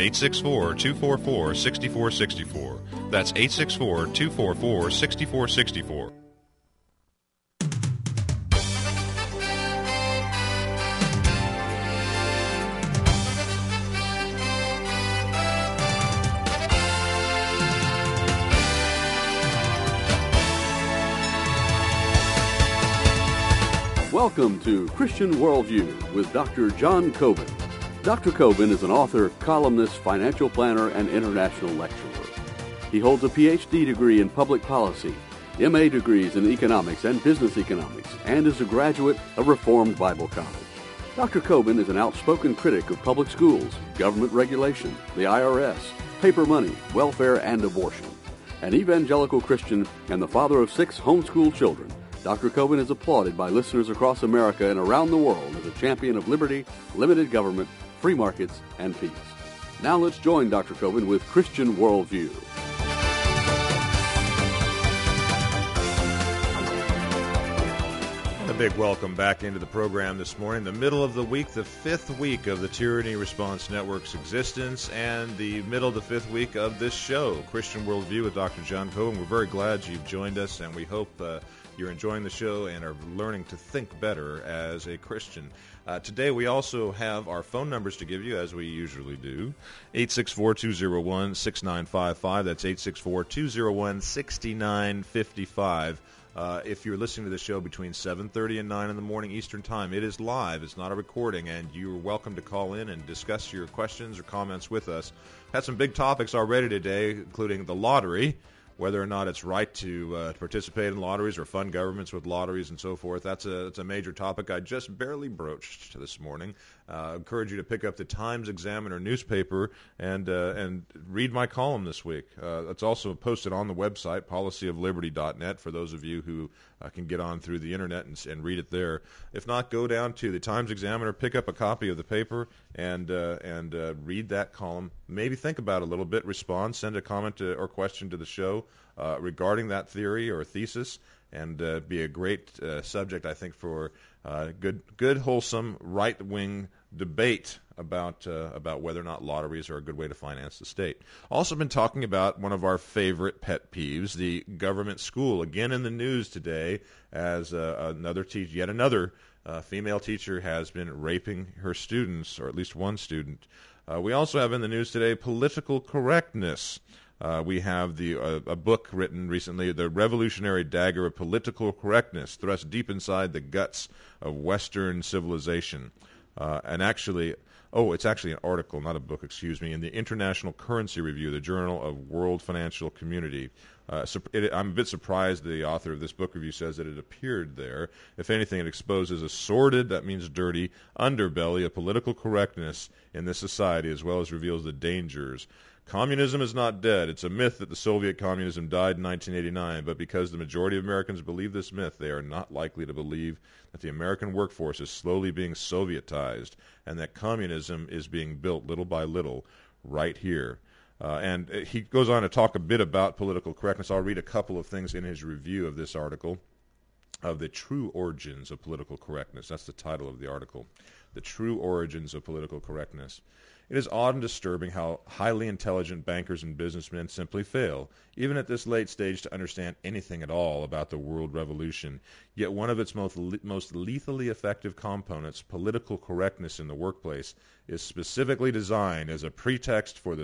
Speaker 2: 864-244-6464. That's 864-244-6464.
Speaker 1: Welcome to Christian Worldview with Dr. John Coben. Dr. Coben is an author, columnist, financial planner, and international lecturer. He holds a Ph.D. degree in public policy, M.A. degrees in economics and business economics, and is a graduate of Reformed Bible College. Dr. Coben is an outspoken critic of public schools, government regulation, the IRS, paper money, welfare, and abortion. An evangelical Christian and the father of 6 homeschooled children, Dr. Coben is applauded by listeners across America and around the world as a champion of liberty, limited government, free markets, and peace. Now let's join Dr. Coben with Christian Worldview.
Speaker 2: A big welcome back into the program this morning, the middle of the week, the 5th week of the Tyranny Response Network's existence, and the middle of the 5th week of this show, Christian Worldview with Dr. John Coben. We're very glad you've joined us, and we hope you're enjoying the show and are learning to think better as a Christian. Today we also have our phone numbers to give you, as we usually do. 864-201-6955. That's 864-201-6955. If you're listening to the show between 7:30 and 9 in the morning Eastern Time, it is live. It's not a recording, and you're welcome to call in and discuss your questions or comments with us. Had some big topics already today, including the lottery, whether or not it's right to participate in lotteries or fund governments with lotteries and so forth. That's a major topic I just barely broached this morning. Encourage you to pick up the Times-Examiner newspaper and read my column this week. It's also posted on the website, policyofliberty.net, for those of you who can get on through the internet and read it there. If not, go down to the Times-Examiner, pick up a copy of the paper, and read that column. Maybe think about it a little bit, respond, send a comment or question to the show regarding that theory or thesis, and be a great subject, I think, for good, wholesome, right-wing debate about whether or not lotteries are a good way to finance the state. Also been talking about one of our favorite pet peeves, the government school. Again in the news today, as yet another female teacher has been raping her students, or at least one student. We also have in the news today political correctness. We have a book written recently, The Revolutionary Dagger of Political Correctness, thrust deep inside the guts of Western civilization. It's actually an article, not a book, in the International Currency Review, the Journal of World Financial Community. I'm a bit surprised the author of this book review says that it appeared there. If anything, it exposes a sordid, that means dirty, underbelly of political correctness in this society, as well as reveals the dangers. Communism is not dead. It's a myth that the Soviet communism died in 1989, but because the majority of Americans believe this myth, they are not likely to believe that the American workforce is slowly being Sovietized and that communism is being built little by little right here. And he goes on to talk a bit about political correctness. I'll read a couple of things in his review of this article, of the true origins of political correctness. That's the title of the article, The True Origins of Political Correctness. It is odd and disturbing how highly intelligent bankers and businessmen simply fail, even at this late stage, to understand anything at all about the world revolution. Yet one of its most lethally effective components, political correctness in the workplace, is specifically designed as a pretext for the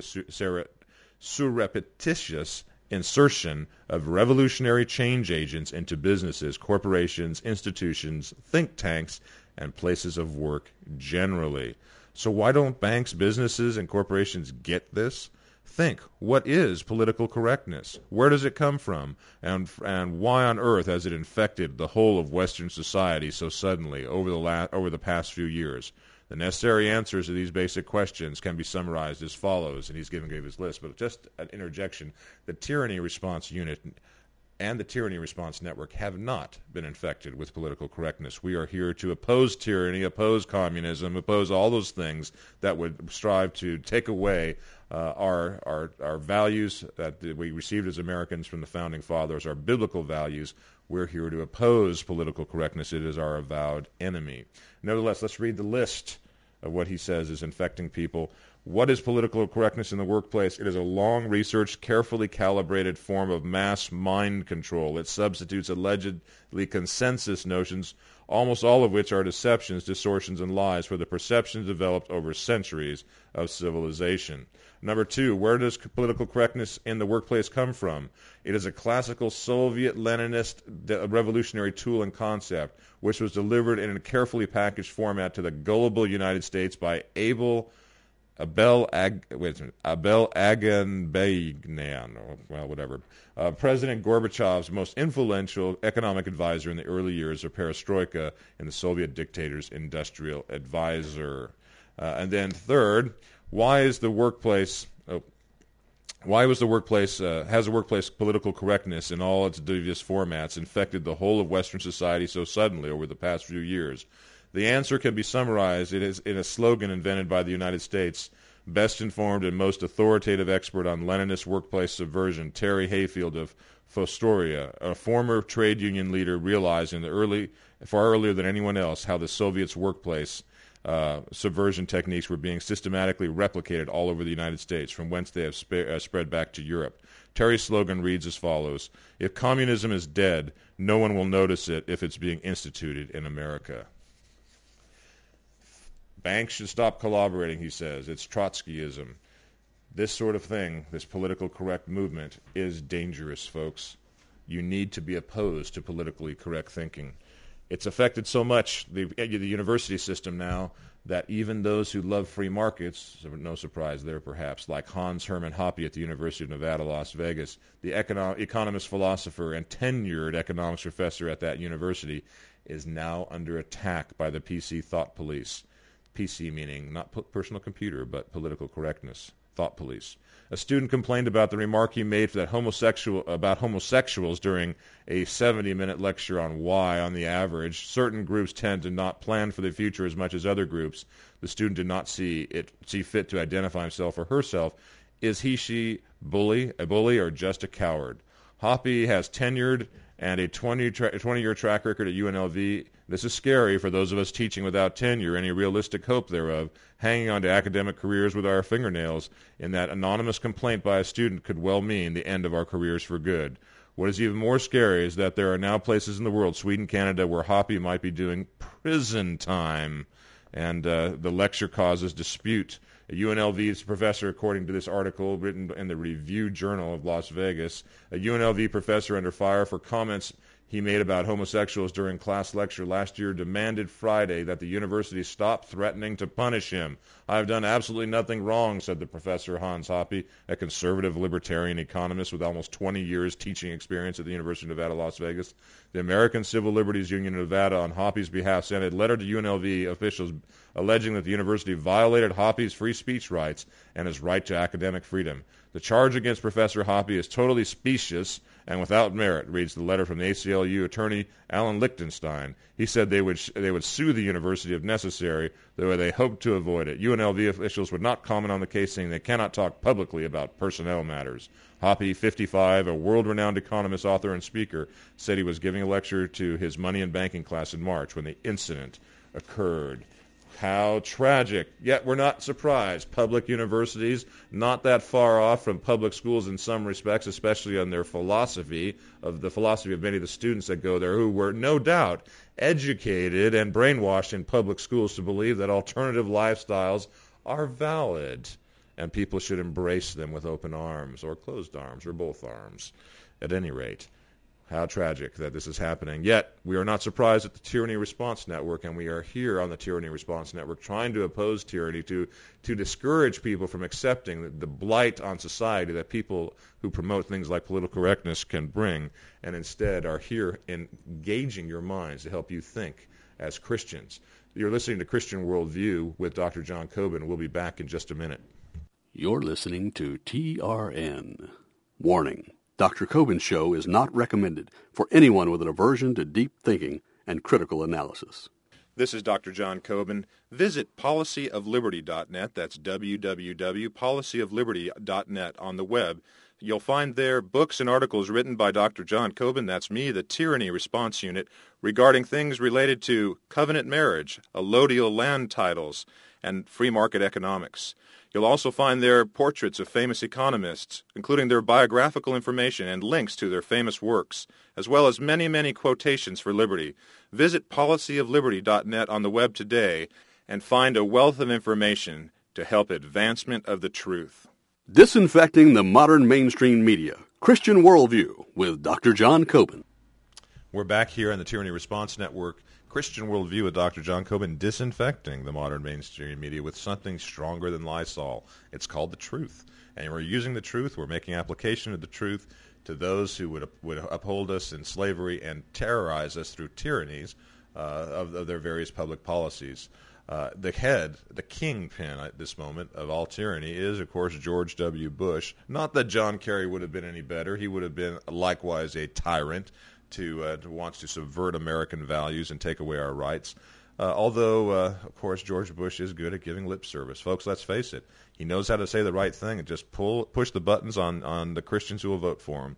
Speaker 2: surreptitious insertion of revolutionary change agents into businesses, corporations, institutions, think tanks, and places of work generally. So why don't banks, businesses, and corporations get this? Think, what is political correctness? Where does it come from? And why on earth has it infected the whole of Western society so suddenly over the past few years? The necessary answers to these basic questions can be summarized as follows, and gave his list, but just an interjection. The Tyranny Response Unit and the Tyranny Response Network have not been infected with political correctness. We are here to oppose tyranny, oppose communism, oppose all those things that would strive to take away our values that we received as Americans from the Founding Fathers, our biblical values. We're here to oppose political correctness. It is our avowed enemy. Nevertheless, let's read the list of what he says is infecting people. What is political correctness in the workplace? It is a long-researched, carefully calibrated form of mass mind control. It substitutes allegedly consensus notions, almost all of which are deceptions, distortions, and lies, for the perceptions developed over centuries of civilization. Number 2, where does political correctness in the workplace come from? It is a classical Soviet Leninist revolutionary tool and concept, which was delivered in a carefully packaged format to the gullible United States by Abel Aganbegyan, President Gorbachev's most influential economic advisor in the early years of perestroika and the Soviet dictator's industrial advisor. And then third, has the workplace political correctness in all its devious formats infected the whole of Western society so suddenly over the past few years? The answer can be summarized in a slogan invented by the United States' best informed and most authoritative expert on Leninist workplace subversion, Terry Hayfield of Fostoria, a former trade union leader, realized far earlier than anyone else how the Soviets' workplace subversion techniques were being systematically replicated all over the United States, from whence they have spread back to Europe. Terry's slogan reads as follows: "If communism is dead, no one will notice it if it's being instituted in America." Banks should stop collaborating, he says. It's Trotskyism. This sort of thing, this political correct movement, is dangerous, folks. You need to be opposed to politically correct thinking. It's affected so much the university system now that even those who love free markets, no surprise there perhaps, like Hans Hermann Hoppe at the University of Nevada, Las Vegas, the economist, philosopher, and tenured economics professor at that university, is now under attack by the PC thought police. PC meaning not personal computer, but political correctness, thought police. A student complained about the remark he made about homosexuals during a 70-minute lecture on why, on the average, certain groups tend to not plan for the future as much as other groups. The student did not see fit to identify himself or herself. Is he, she, a bully, or just a coward? Hoppe has tenured and a 20-year track record at UNLV. This is scary for those of us teaching without tenure, any realistic hope thereof, hanging on to academic careers with our fingernails, in that anonymous complaint by a student could well mean the end of our careers for good. What is even more scary is that there are now places in the world, Sweden, Canada, where Hoppe might be doing prison time, and the lecture causes dispute. A UNLV's professor, according to this article written in the Review Journal of Las Vegas, a UNLV professor under fire for comments he made about homosexuals during class lecture last year demanded Friday that the university stop threatening to punish him. "I have done absolutely nothing wrong," said the professor Hans Hoppe, a conservative libertarian economist with almost 20 years teaching experience at the University of Nevada, Las Vegas. The American Civil Liberties Union of Nevada, on Hoppe's behalf, sent a letter to UNLV officials alleging that the university violated Hoppe's free speech rights and his right to academic freedom. The charge against Professor Hoppe is totally specious and without merit, reads the letter from the ACLU attorney Alan Lichtenstein. He said they would sue the university if necessary, though they hoped to avoid it. UNLV officials would not comment on the case, saying they cannot talk publicly about personnel matters. Hoppe, 55, a world-renowned economist, author, and speaker, said he was giving a lecture to his money and banking class in March when the incident occurred. How tragic. Yet we're not surprised. Public universities, not that far off from public schools in some respects, especially on their philosophy of many of the students that go there, who were no doubt educated and brainwashed in public schools to believe that alternative lifestyles are valid and people should embrace them with open arms or closed arms or both arms. At any rate, how tragic that this is happening. Yet, we are not surprised at the Tyranny Response Network, and we are here on the Tyranny Response Network trying to oppose tyranny, to discourage people from accepting the blight on society that people who promote things like political correctness can bring, and instead are here engaging your minds to help you think as Christians. You're listening to Christian Worldview with Dr. John Coben. We'll be back in just a minute.
Speaker 1: You're listening to TRN. Warning. Dr. Coben's show is not recommended for anyone with an aversion to deep thinking and critical analysis.
Speaker 2: This is Dr. John Coben. Visit policyofliberty.net. That's www.policyofliberty.net on the web. You'll find there books and articles written by Dr. John Coben, that's me, the Tyranny Response Unit, regarding things related to covenant marriage, allodial land titles, and free market economics. You'll also find there portraits of famous economists, including their biographical information and links to their famous works, as well as many, many quotations for liberty. Visit policyofliberty.net on the web today and find a wealth of information to help advancement of the truth.
Speaker 1: Disinfecting the modern mainstream media. Christian Worldview with Dr. John Coben.
Speaker 2: We're back here on the Tyranny Response Network, Christian Worldview with Dr. John Coben, disinfecting the modern mainstream media with something stronger than Lysol. It's called the truth. And we're using the truth. We're making application of the truth to those who would uphold us in slavery and terrorize us through tyrannies of their various public policies. The kingpin at this moment of all tyranny is, of course, George W. Bush. Not that John Kerry would have been any better. He would have been likewise a tyrant to wants to subvert American values and take away our rights. Although, of course, George Bush is good at giving lip service. Folks, let's face it. He knows how to say the right thing and just push the buttons on the Christians who will vote for him.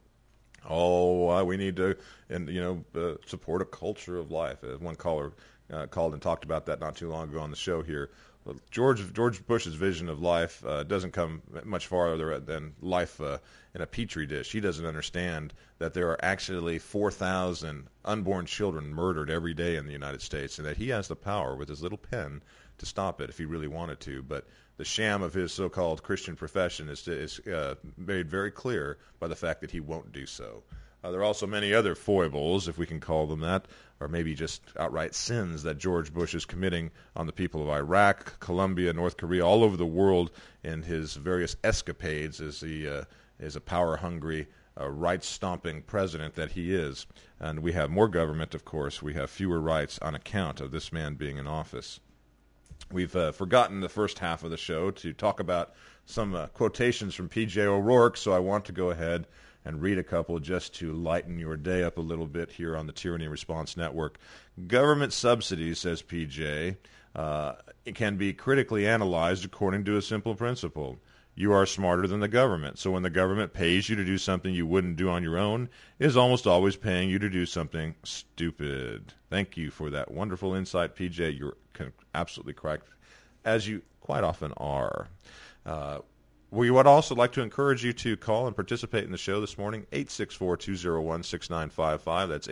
Speaker 2: Oh, we need to support a culture of life. One caller called and talked about that not too long ago on the show here. George Bush's vision of life doesn't come much farther than life in a petri dish. He doesn't understand that there are actually 4,000 unborn children murdered every day in the United States, and that he has the power with his little pen to stop it if he really wanted to. But the sham of his so-called Christian profession is made very clear by the fact that he won't do so. There are also many other foibles, if we can call them that, or maybe just outright sins that George Bush is committing on the people of Iraq, Colombia, North Korea, all over the world in his various escapades as he is a power-hungry, rights-stomping president that he is. And we have more government, of course. We have fewer rights on account of this man being in office. We've forgotten the first half of the show to talk about some quotations from P.J. O'Rourke, so I want to go ahead and read a couple just to lighten your day up a little bit here on the Tyranny Response Network. Government subsidies, says P.J., it can be critically analyzed according to a simple principle. you are smarter than the government. So when the government pays you to do something you wouldn't do on your own, it is almost always paying you to do something stupid. Thank you for that wonderful insight, PJ. You're absolutely correct, as you quite often are. We would also like to encourage you to call and participate in the show this morning, 864-201-6955. That's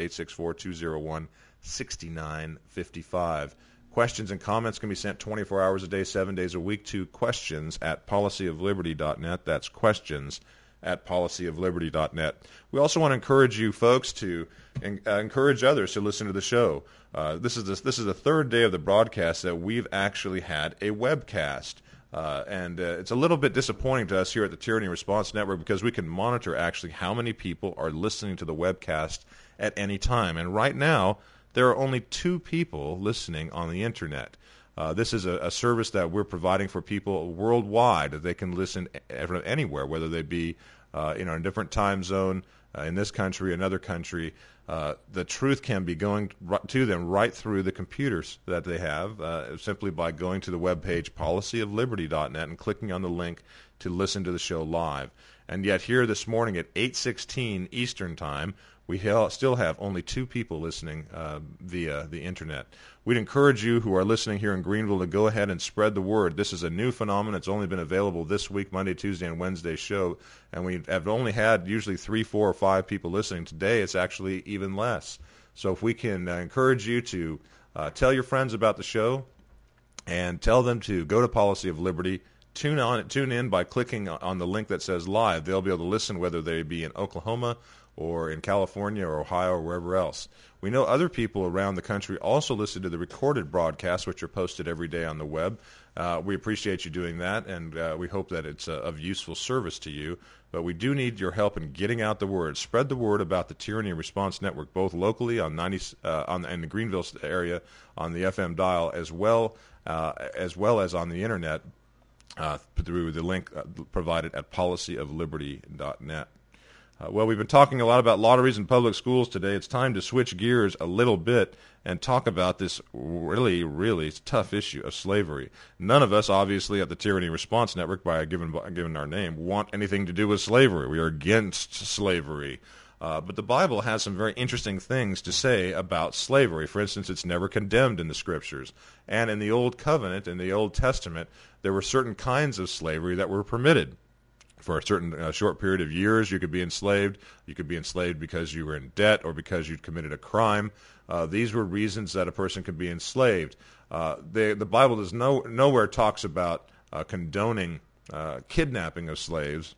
Speaker 2: 864-201-6955. Questions and comments can be sent 24 hours a day, 7 days a week to questions@policyofliberty.net. That's questions@policyofliberty.net. We also want to encourage you folks to encourage others to listen to the show. This is the third day of the broadcast that we've actually had a webcast. And it's a little bit disappointing to us here at the Tyranny Response Network because we can monitor actually how many people are listening to the webcast at any time. And right now, there are only 2 people listening on the Internet. This is a service that we're providing for people worldwide that they can listen from anywhere, whether they be in a different time zone, in this country, another country. The truth can be going to them right through the computers that they have simply by going to the webpage policyofliberty.net and clicking on the link to listen to the show live. And yet here this morning at 8:16 Eastern Time, we still have only 2 people listening via the Internet. We'd encourage you who are listening here in Greenville to go ahead and spread the word. This is a new phenomenon. It's only been available this week, Monday, Tuesday, and Wednesday show, and we have only had usually 3, 4, or 5 people listening. Today it's actually even less. So if we can encourage you to tell your friends about the show and tell them to go to Policy of Liberty, tune in by clicking on the link that says live. They'll be able to listen whether they be in Oklahoma or in California or Ohio or wherever else. We know other people around the country also listen to the recorded broadcasts, which are posted every day on the web. We appreciate you doing that, and we hope that it's of useful service to you. But we do need your help in getting out the word. Spread the word about the Tyranny Response Network, both locally in the Greenville area on the FM dial, as well as on the Internet through the link provided at policyofliberty.net. Well, we've been talking a lot about lotteries in public schools today. It's time to switch gears a little bit and talk about this really, really tough issue of slavery. None of us, obviously, at the Tyranny Response Network, by given our name, want anything to do with slavery. We are against slavery. But the Bible has some very interesting things to say about slavery. For instance, it's never condemned in the Scriptures. And in the Old Covenant, in the Old Testament, there were certain kinds of slavery that were permitted. For a certain short period of years, you could be enslaved. You could be enslaved because you were in debt or because you'd committed a crime. These were reasons that a person could be enslaved. The Bible does nowhere talks about condoning kidnapping of slaves.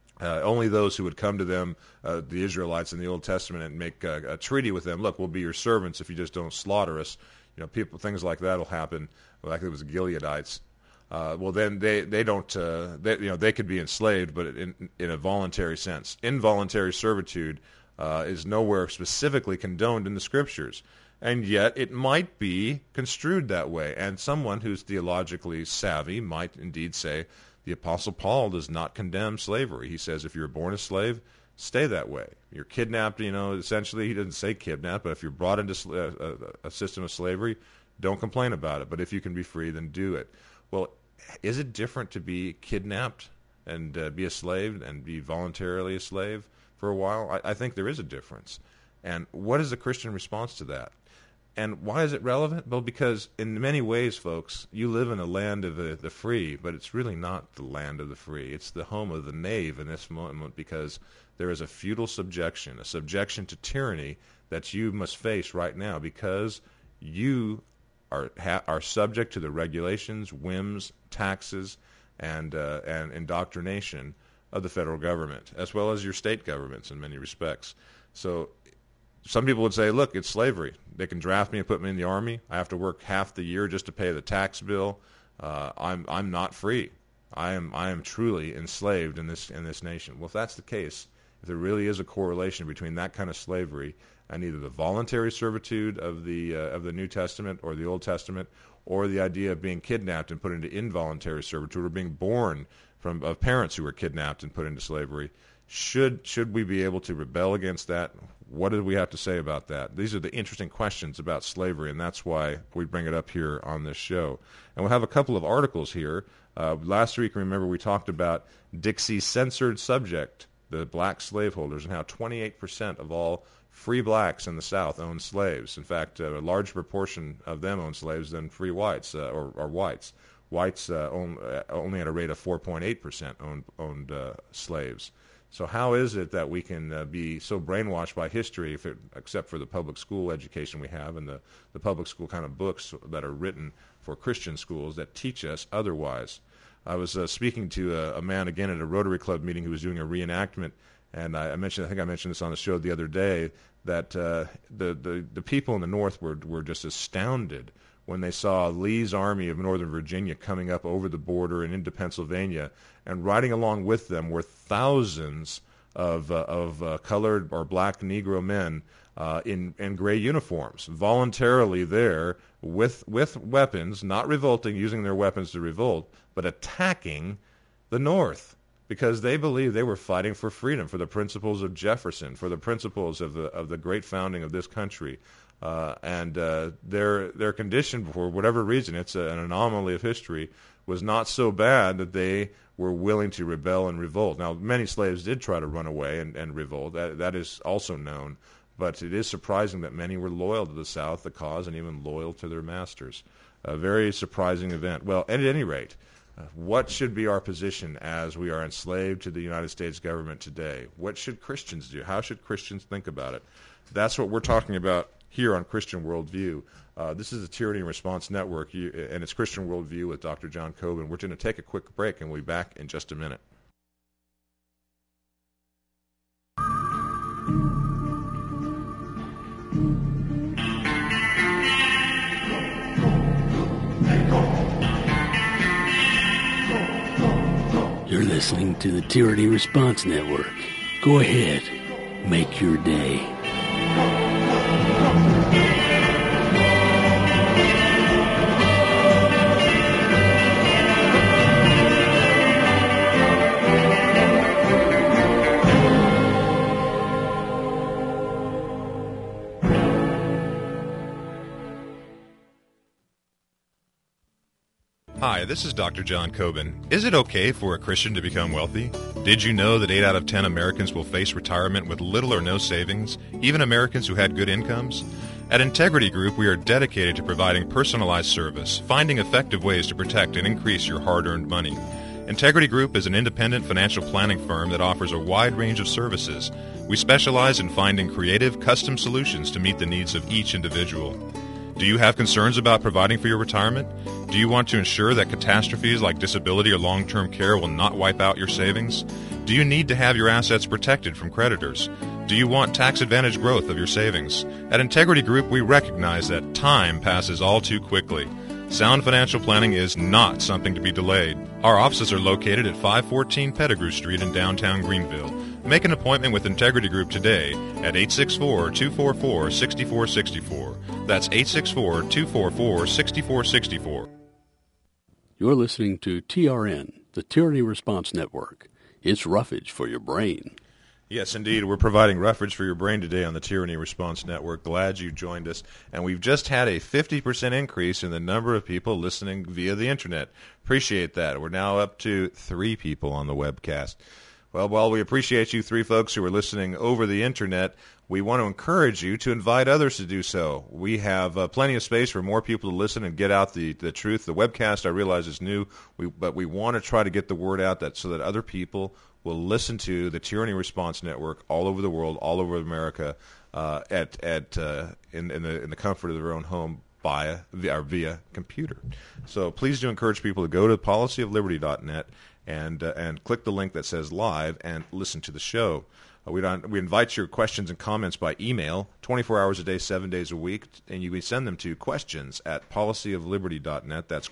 Speaker 2: Only those who would come to them, the Israelites in the Old Testament, and make a treaty with them. Look, we'll be your servants if you just don't slaughter us. Things like that will happen. Like it was the Gileadites. Well, then they don't. They could be enslaved, but in a voluntary sense. Involuntary servitude is nowhere specifically condoned in the Scriptures, and yet it might be construed that way. And someone who's theologically savvy might indeed say the Apostle Paul does not condemn slavery. He says if you're born a slave, stay that way. You're kidnapped. Essentially, he doesn't say kidnapped, but if you're brought into a system of slavery, don't complain about it. But if you can be free, then do it. Well, is it different to be kidnapped and be a slave and be voluntarily a slave for a while? I think there is a difference. And what is the Christian response to that? And why is it relevant? Well, because in many ways, folks, you live in a land of the free, but it's really not the land of the free. It's the home of the knave in this moment because there is a feudal subjection, a subjection to tyranny that you must face right now because you are subject to the regulations, whims, taxes, and indoctrination of the federal government, as well as your state governments in many respects. So some people would say, look, it's slavery. They can draft me and put me in the Army. I have to work half the year just to pay the tax bill. I'm not free. I am truly enslaved in this nation. Well, if that's the case, if there really is a correlation between that kind of slavery and either the voluntary servitude of the New Testament or the Old Testament, or the idea of being kidnapped and put into involuntary servitude, or being born of parents who were kidnapped and put into slavery, should we be able to rebel against that? What do we have to say about that? These are the interesting questions about slavery, and that's why we bring it up here on this show. And we'll have a couple of articles here. Last week, remember, we talked about Dixie's censored subject, the black slaveholders, and how 28% of all free blacks in the South owned slaves. In fact, a large proportion of them owned slaves than free whites or whites. Whites only at a rate of 4.8% owned slaves. So how is it that we can be so brainwashed by history, except for the public school education we have and the public school kind of books that are written for Christian schools that teach us otherwise? I was speaking to a man again at a Rotary Club meeting who was doing a reenactment, and I think I mentioned this on the show the other day, that the people in the North were just astounded when they saw Lee's army of Northern Virginia coming up over the border and into Pennsylvania, and riding along with them were thousands of colored or black Negro men in gray uniforms, voluntarily there with weapons, not revolting, using their weapons to revolt, but attacking the North, because they believed they were fighting for freedom, for the principles of Jefferson, for the principles of the great founding of this country. And their condition, for whatever reason, it's an anomaly of history, was not so bad that they were willing to rebel and revolt. Now, many slaves did try to run away and revolt. That is also known. But it is surprising that many were loyal to the South, the cause, and even loyal to their masters. A very surprising event. Well, at any rate, what should be our position as we are enslaved to the United States government today? What should Christians do? How should Christians think about it? That's what we're talking about here on Christian Worldview. This is the Tyranny and Response Network, and it's Christian Worldview with Dr. John Coben. We're going to take a quick break, and we'll be back in just a minute.
Speaker 3: You're listening to the Tyranny Response Network. Go ahead, make your day.
Speaker 2: Hi, this is Dr. John Coben. Is it okay for a Christian to become wealthy? Did you know that 8 out of 10 Americans will face retirement with little or no savings, even Americans who had good incomes? At Integrity Group, we are dedicated to providing personalized service, finding effective ways to protect and increase your hard-earned money. Integrity Group is an independent financial planning firm that offers a wide range of services. We specialize in finding creative, custom solutions to meet the needs of each individual. Do you have concerns about providing for your retirement? Do you want to ensure that catastrophes like disability or long-term care will not wipe out your savings? Do you need to have your assets protected from creditors? Do you want tax-advantaged growth of your savings? At Integrity Group, we recognize that time passes all too quickly. Sound financial planning is not something to be delayed. Our offices are located at 514 Pettigrew Street in downtown Greenville. Make an appointment with Integrity Group today at 864-244-6464. That's 864-244-6464.
Speaker 3: You're listening to TRN, the Tyranny Response Network. It's roughage for your brain.
Speaker 2: Yes, indeed. We're providing roughage for your brain today on the Tyranny Response Network. Glad you joined us. And we've just had a 50% increase in the number of people listening via the Internet. Appreciate that. We're now up to 3 people on the webcast. Well, while we appreciate you 3 folks who are listening over the Internet, we want to encourage you to invite others to do so. We have plenty of space for more people to listen and get out the truth. The webcast, I realize, is new, but we want to try to get the word out so that other people will listen to the Tyranny Response Network all over the world, all over America, in the comfort of their own home via computer. So please do encourage people to go to policyofliberty.net and click the link that says live and listen to the show. We invite your questions and comments by email, 24 hours a day, 7 days a week, and you can send them to questions@policyofliberty.net. That's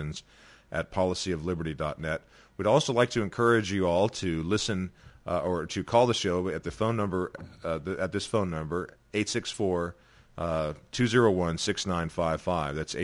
Speaker 2: questions@policyofliberty.net. We'd also like to encourage you all to listen or to call the show at the phone number at this phone number, 864-201-6955. That's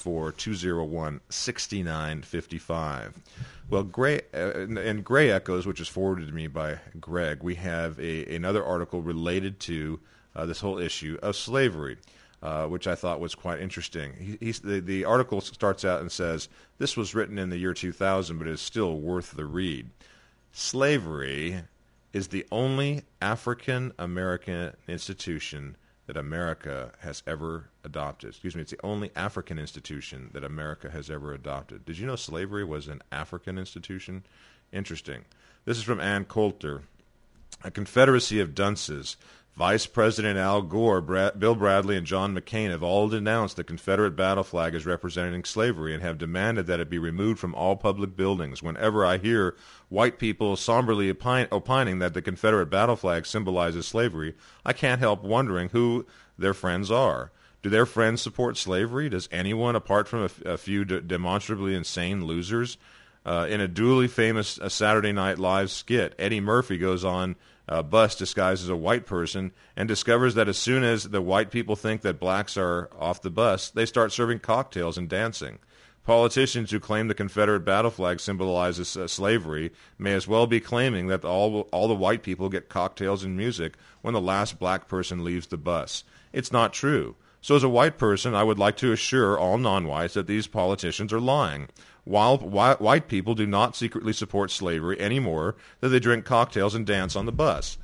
Speaker 2: 864-201-6955. Well, in Gray Echoes, which is forwarded to me by Greg, we have another article related to this whole issue of slavery, which I thought was quite interesting. The article starts out and says, this was written in the year 2000, but it is still worth the read. Slavery is the only African-American institution that America has ever adopted. Excuse me, it's the only African institution that America has ever adopted. Did you know slavery was an African institution? Interesting. This is from Ann Coulter. A confederacy of dunces. Vice President Al Gore, Bill Bradley, and John McCain have all denounced the Confederate battle flag as representing slavery and have demanded that it be removed from all public buildings. Whenever I hear white people somberly opining that the Confederate battle flag symbolizes slavery, I can't help wondering who their friends are. Do their friends support slavery? Does anyone, apart from a few demonstrably insane losers? In a duly famous Saturday Night Live skit, Eddie Murphy goes on a bus disguised as a white person and discovers that as soon as the white people think that blacks are off the bus, they start serving cocktails and dancing. Politicians who claim the Confederate battle flag symbolizes slavery may as well be claiming that all the white people get cocktails and music when the last black person leaves the bus. It's not true. So as a white person, I would like to assure all non-whites that these politicians are lying. While white people do not secretly support slavery any more than they drink cocktails and dance on the bus.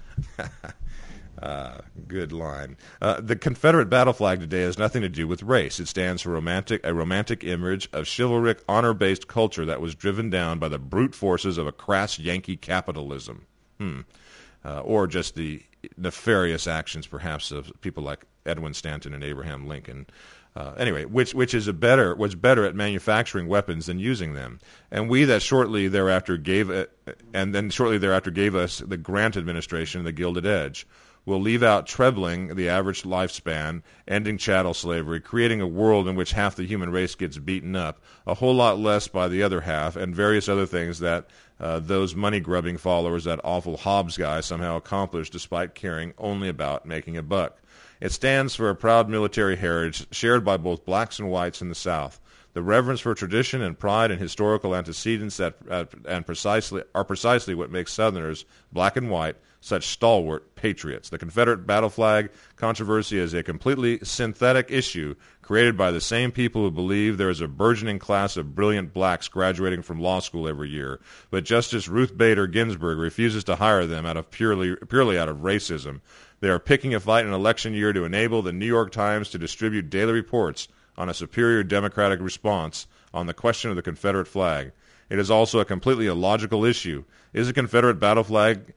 Speaker 2: Good line. The Confederate battle flag today has nothing to do with race. It stands for a romantic image of chivalric, honor-based culture that was driven down by the brute forces of a crass Yankee capitalism. Or just the nefarious actions, perhaps, of people like Edwin Stanton and Abraham Lincoln. Anyway, which was better at manufacturing weapons than using them, and we that shortly thereafter gave us the Grant administration and the Gilded Age, will leave out trebling the average lifespan, ending chattel slavery, creating a world in which half the human race gets beaten up, a whole lot less by the other half, and various other things that those money-grubbing followers, that awful Hobbes guy, somehow accomplished despite caring only about making a buck. It stands for a proud military heritage shared by both blacks and whites in the South. The reverence for tradition and pride in historical antecedents are precisely what makes Southerners, black and white, such stalwart patriots. The Confederate battle flag controversy is a completely synthetic issue created by the same people who believe there is a burgeoning class of brilliant blacks graduating from law school every year, but Justice Ruth Bader Ginsburg refuses to hire them purely out of racism. They are picking a fight in an election year to enable the New York Times to distribute daily reports on a superior Democratic response on the question of the Confederate flag. It is also a completely illogical issue. If the Confederate battle flag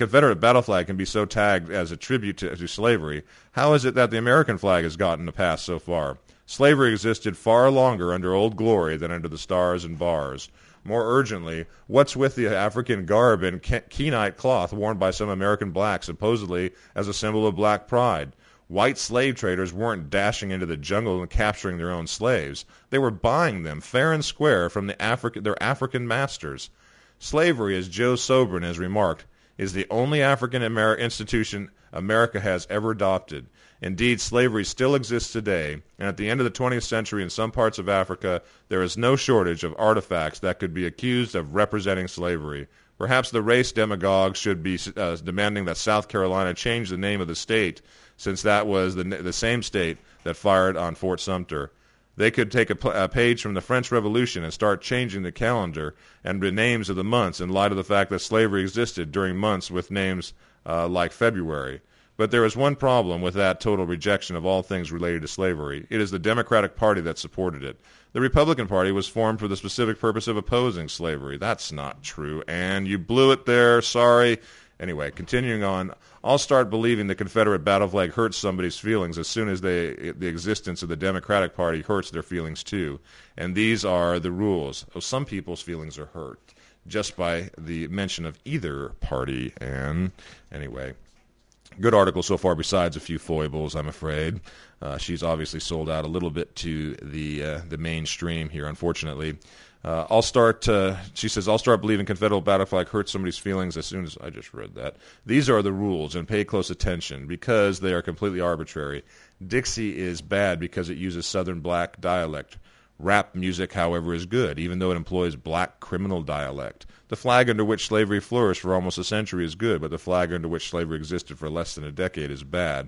Speaker 2: can be so tagged as a tribute to slavery, how is it that the American flag has gotten a pass so far? Slavery existed far longer under Old Glory than under the Stars and Bars. More urgently, what's with the African garb and Kenite cloth worn by some American blacks, supposedly as a symbol of black pride? White slave traders weren't dashing into the jungle and capturing their own slaves. They were buying them fair and square from their African masters. Slavery, as Joe Sobran has remarked, is the only African institution America has ever adopted. Indeed, slavery still exists today, and at the end of the 20th century in some parts of Africa, there is no shortage of artifacts that could be accused of representing slavery. Perhaps the race demagogues should be demanding that South Carolina change the name of the state, since that was the same state that fired on Fort Sumter. They could take a page from the French Revolution and start changing the calendar and the names of the months in light of the fact that slavery existed during months with names like February. But there is one problem with that total rejection of all things related to slavery. It is the Democratic Party that supported it. The Republican Party was formed for the specific purpose of opposing slavery. That's not true, and you blew it there. Sorry. Anyway, continuing on, I'll start believing the Confederate battle flag hurts somebody's feelings as soon as the existence of the Democratic Party hurts their feelings too. And these are the rules. Some people's feelings are hurt just by the mention of either party. And anyway, good article so far besides a few foibles, I'm afraid. She's obviously sold out a little bit to the mainstream here, unfortunately. She says, I'll start believing Confederate battle flag hurts somebody's feelings as soon as I just read that. These are the rules, and pay close attention because they are completely arbitrary. Dixie is bad because it uses Southern black dialect. Rap music, however, is good, even though it employs black criminal dialect. The flag under which slavery flourished for almost a century is good, but the flag under which slavery existed for less than a decade is bad.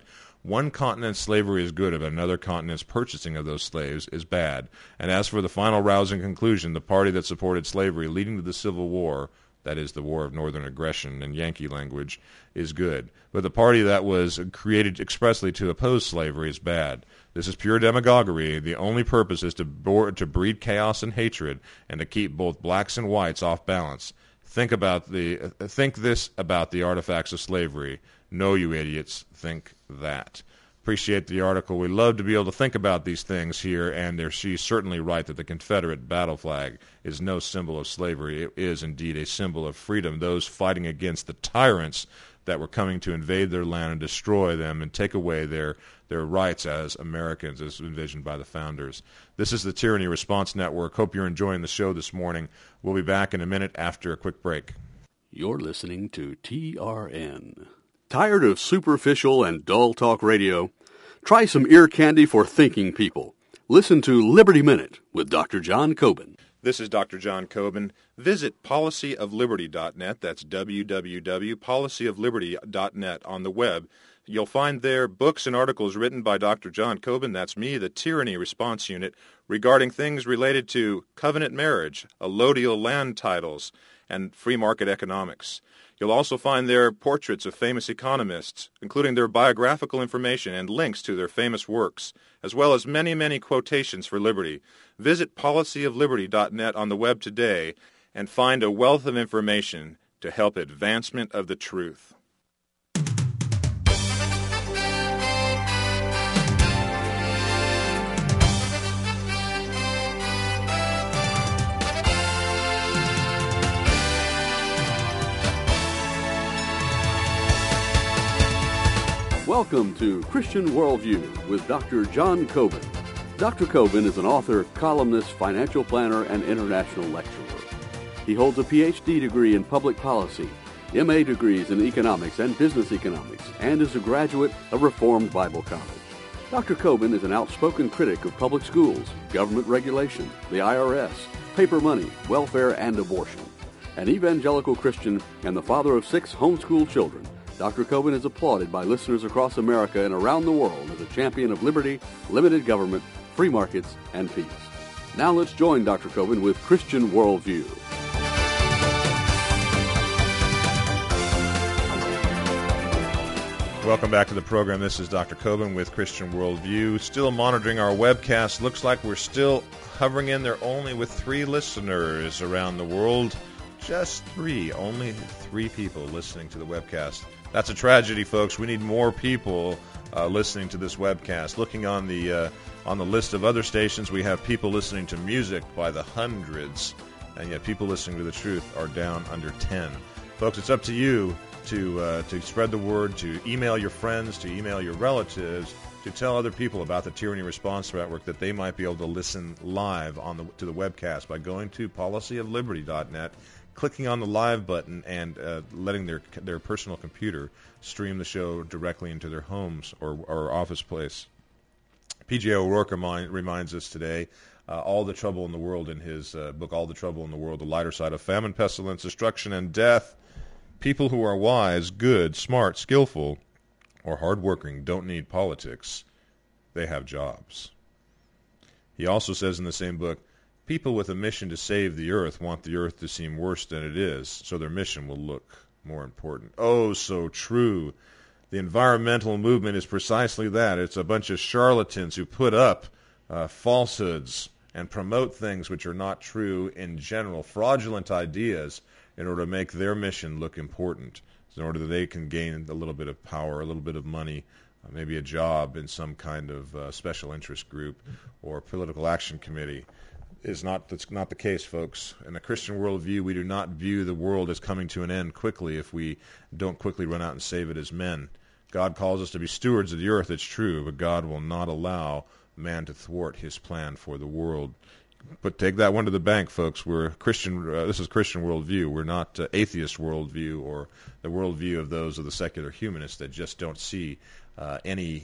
Speaker 2: One continent's slavery is good, but another continent's purchasing of those slaves is bad. And as for the final rousing conclusion, the party that supported slavery leading to the Civil War, that is the War of Northern Aggression in Yankee language, is good. But the party that was created expressly to oppose slavery is bad. This is pure demagoguery. The only purpose is to breed chaos and hatred and to keep both blacks and whites off balance. Think this about the artifacts of slavery. No, you idiots, think that. Appreciate the article. We love to be able to think about these things here, and she's certainly right that the Confederate battle flag is no symbol of slavery. It is indeed a symbol of freedom. Those fighting against the tyrants that were coming to invade their land and destroy them and take away their rights as Americans, as envisioned by the founders. This is the Tyranny Response Network. Hope you're enjoying the show this morning. We'll be back in a minute after a quick break.
Speaker 3: You're listening to TRN.
Speaker 1: Tired of superficial and dull talk radio? Try some ear candy for thinking people. Listen to Liberty Minute with Dr. John Coben.
Speaker 2: This is Dr. John Coben. Visit policyofliberty.net. That's www.policyofliberty.net on the web. You'll find there books and articles written by Dr. John Coben, that's me, the Tyranny Response Unit, regarding things related to covenant marriage, allodial land titles, and free market economics. You'll also find there portraits of famous economists, including their biographical information and links to their famous works, as well as many, many quotations for liberty. Visit policyofliberty.net on the web today and find a wealth of information to help advancement of the truth.
Speaker 1: Welcome to Christian Worldview with Dr. John Coben. Dr. Coben is an author, columnist, financial planner, and international lecturer. He holds a Ph.D. degree in public policy, M.A. degrees in economics and business economics, and is a graduate of Reformed Bible College. Dr. Coben is an outspoken critic of public schools, government regulation, the IRS, paper money, welfare, and abortion. An evangelical Christian and the father of 6 homeschooled children, Dr. Coben is applauded by listeners across America and around the world as a champion of liberty, limited government, free markets, and peace. Now let's join Dr. Coben with Christian Worldview.
Speaker 2: Welcome back to the program. This is Dr. Coben with Christian Worldview. Still monitoring our webcast. Looks like we're still hovering in there only with 3 listeners around the world. Just 3. Only 3 people listening to the webcast. That's a tragedy, folks. We need more people listening to this webcast. Looking on the list of other stations, we have people listening to music by the hundreds, and yet people listening to the truth are down under 10. Folks, it's up to you to spread the word, to email your friends, to email your relatives, to tell other people about the Tyranny Response Network, that they might be able to listen live to the webcast by going to policyofliberty.net, clicking on the live button, and letting their personal computer stream the show directly into their homes or office place. P.J. O'Rourke reminds us today all the trouble in the world in his book, All the Trouble in the World, The Lighter Side of Famine, Pestilence, Destruction, and Death. People who are wise, good, smart, skillful, or hardworking don't need politics. They have jobs. He also says in the same book, people with a mission to save the earth want the earth to seem worse than it is, so their mission will look more important. Oh, so true. The environmental movement is precisely that. It's a bunch of charlatans who put up falsehoods and promote things which are not true in general, fraudulent ideas, in order to make their mission look important, in order that they can gain a little bit of power, a little bit of money, maybe a job in some kind of special interest group or political action committee. That's not the case, folks. In a Christian worldview, we do not view the world as coming to an end quickly if we don't quickly run out and save it as men. God calls us to be stewards of the earth, it's true, but God will not allow man to thwart his plan for the world. But take that one to the bank, folks. We're Christian. This is Christian worldview. We're not atheist worldview or the worldview of those of the secular humanists that just don't see any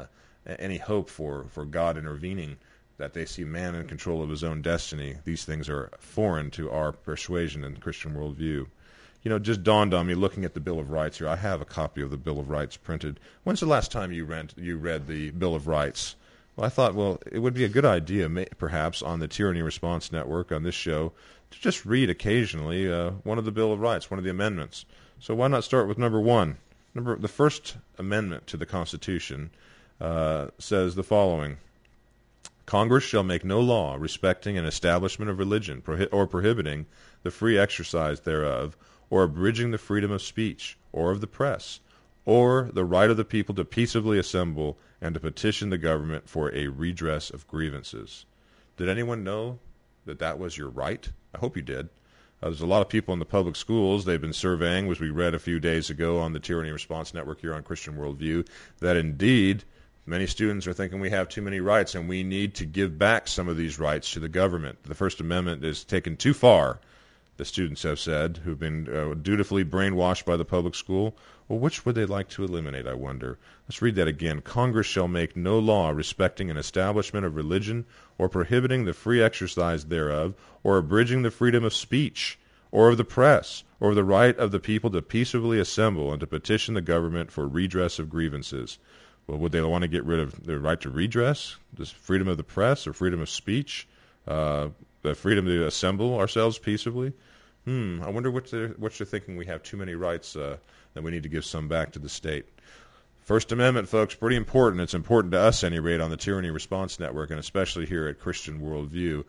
Speaker 2: hope for God intervening, that they see man in control of his own destiny. These things are foreign to our persuasion and Christian worldview. It just dawned on me looking at the Bill of Rights here. I have a copy of the Bill of Rights printed. When's the last time you read the Bill of Rights? Well, I thought, it would be a good idea, perhaps, on the Tyranny Response Network, on this show, to just read occasionally one of the Bill of Rights, one of the amendments. So why not start with number 1? The First Amendment to the Constitution says the following: Congress shall make no law respecting an establishment of religion or prohibiting the free exercise thereof, or abridging the freedom of speech or of the press, or the right of the people to peaceably assemble and to petition the government for a redress of grievances. Did anyone know that was your right? I hope you did. There's a lot of people in the public schools. They've been surveying, as we read a few days ago on the Tyranny Response Network here on Christian Worldview, that indeed many students are thinking we have too many rights and we need to give back some of these rights to the government. The First Amendment is taken too far, the students have said, who've been dutifully brainwashed by the public school. Well, which would they like to eliminate, I wonder? Let's read that again. Congress shall make no law respecting an establishment of religion or prohibiting the free exercise thereof, or abridging the freedom of speech or of the press, or the right of the people to peaceably assemble and to petition the government for redress of grievances. Well, would they want to get rid of the right to redress, this freedom of the press or freedom of speech, the freedom to assemble ourselves peaceably? I wonder what they're thinking. We have too many rights that we need to give some back to the state. First Amendment, folks, pretty important. It's important to us, at any rate, on the Tyranny Response Network, and especially here at Christian Worldview.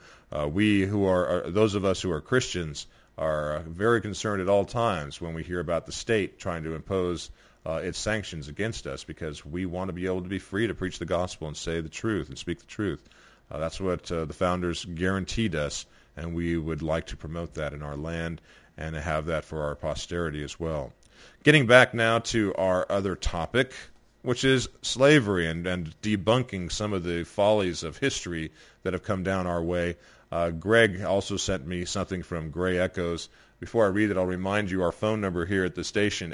Speaker 2: Those of us who are Christians are very concerned at all times when we hear about the state trying to impose its sanctions against us, because we want to be able to be free to preach the gospel and say the truth and speak the truth. That's what the founders guaranteed us, and we would like to promote that in our land and have that for our posterity as well. Getting back now to our other topic, which is slavery and debunking some of the follies of history that have come down our way. Greg also sent me something from Gray Echoes. Before I read it, I'll remind you our phone number here at the station,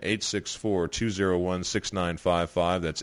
Speaker 2: 864-201-6955. That's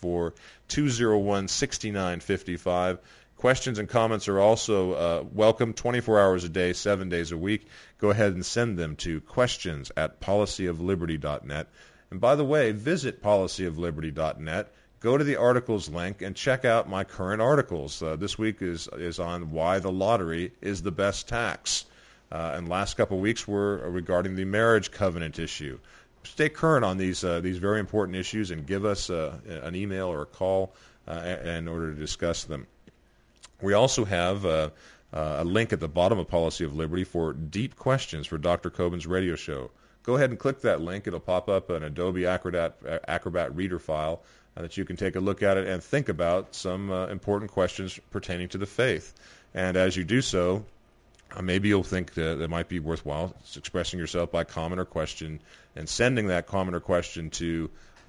Speaker 2: 864-201-6955. Questions and comments are also welcome 24 hours a day, 7 days a week. Go ahead and send them to questions@policyofliberty.net. And by the way, visit policyofliberty.net. Go to the articles link and check out my current articles. This week is on why the lottery is the best tax. And last couple of weeks were regarding the marriage covenant issue. Stay current on these very important issues and give us an email or a call in order to discuss them. We also have a link at the bottom of Policy of Liberty for deep questions for Dr. Coben's radio show. Go ahead and click that link. It'll pop up an Adobe Acrobat Reader file that you can take a look at it and think about some important questions pertaining to the faith. And as you do so, maybe you'll think that it might be worthwhile expressing yourself by comment or question and sending that comment or question to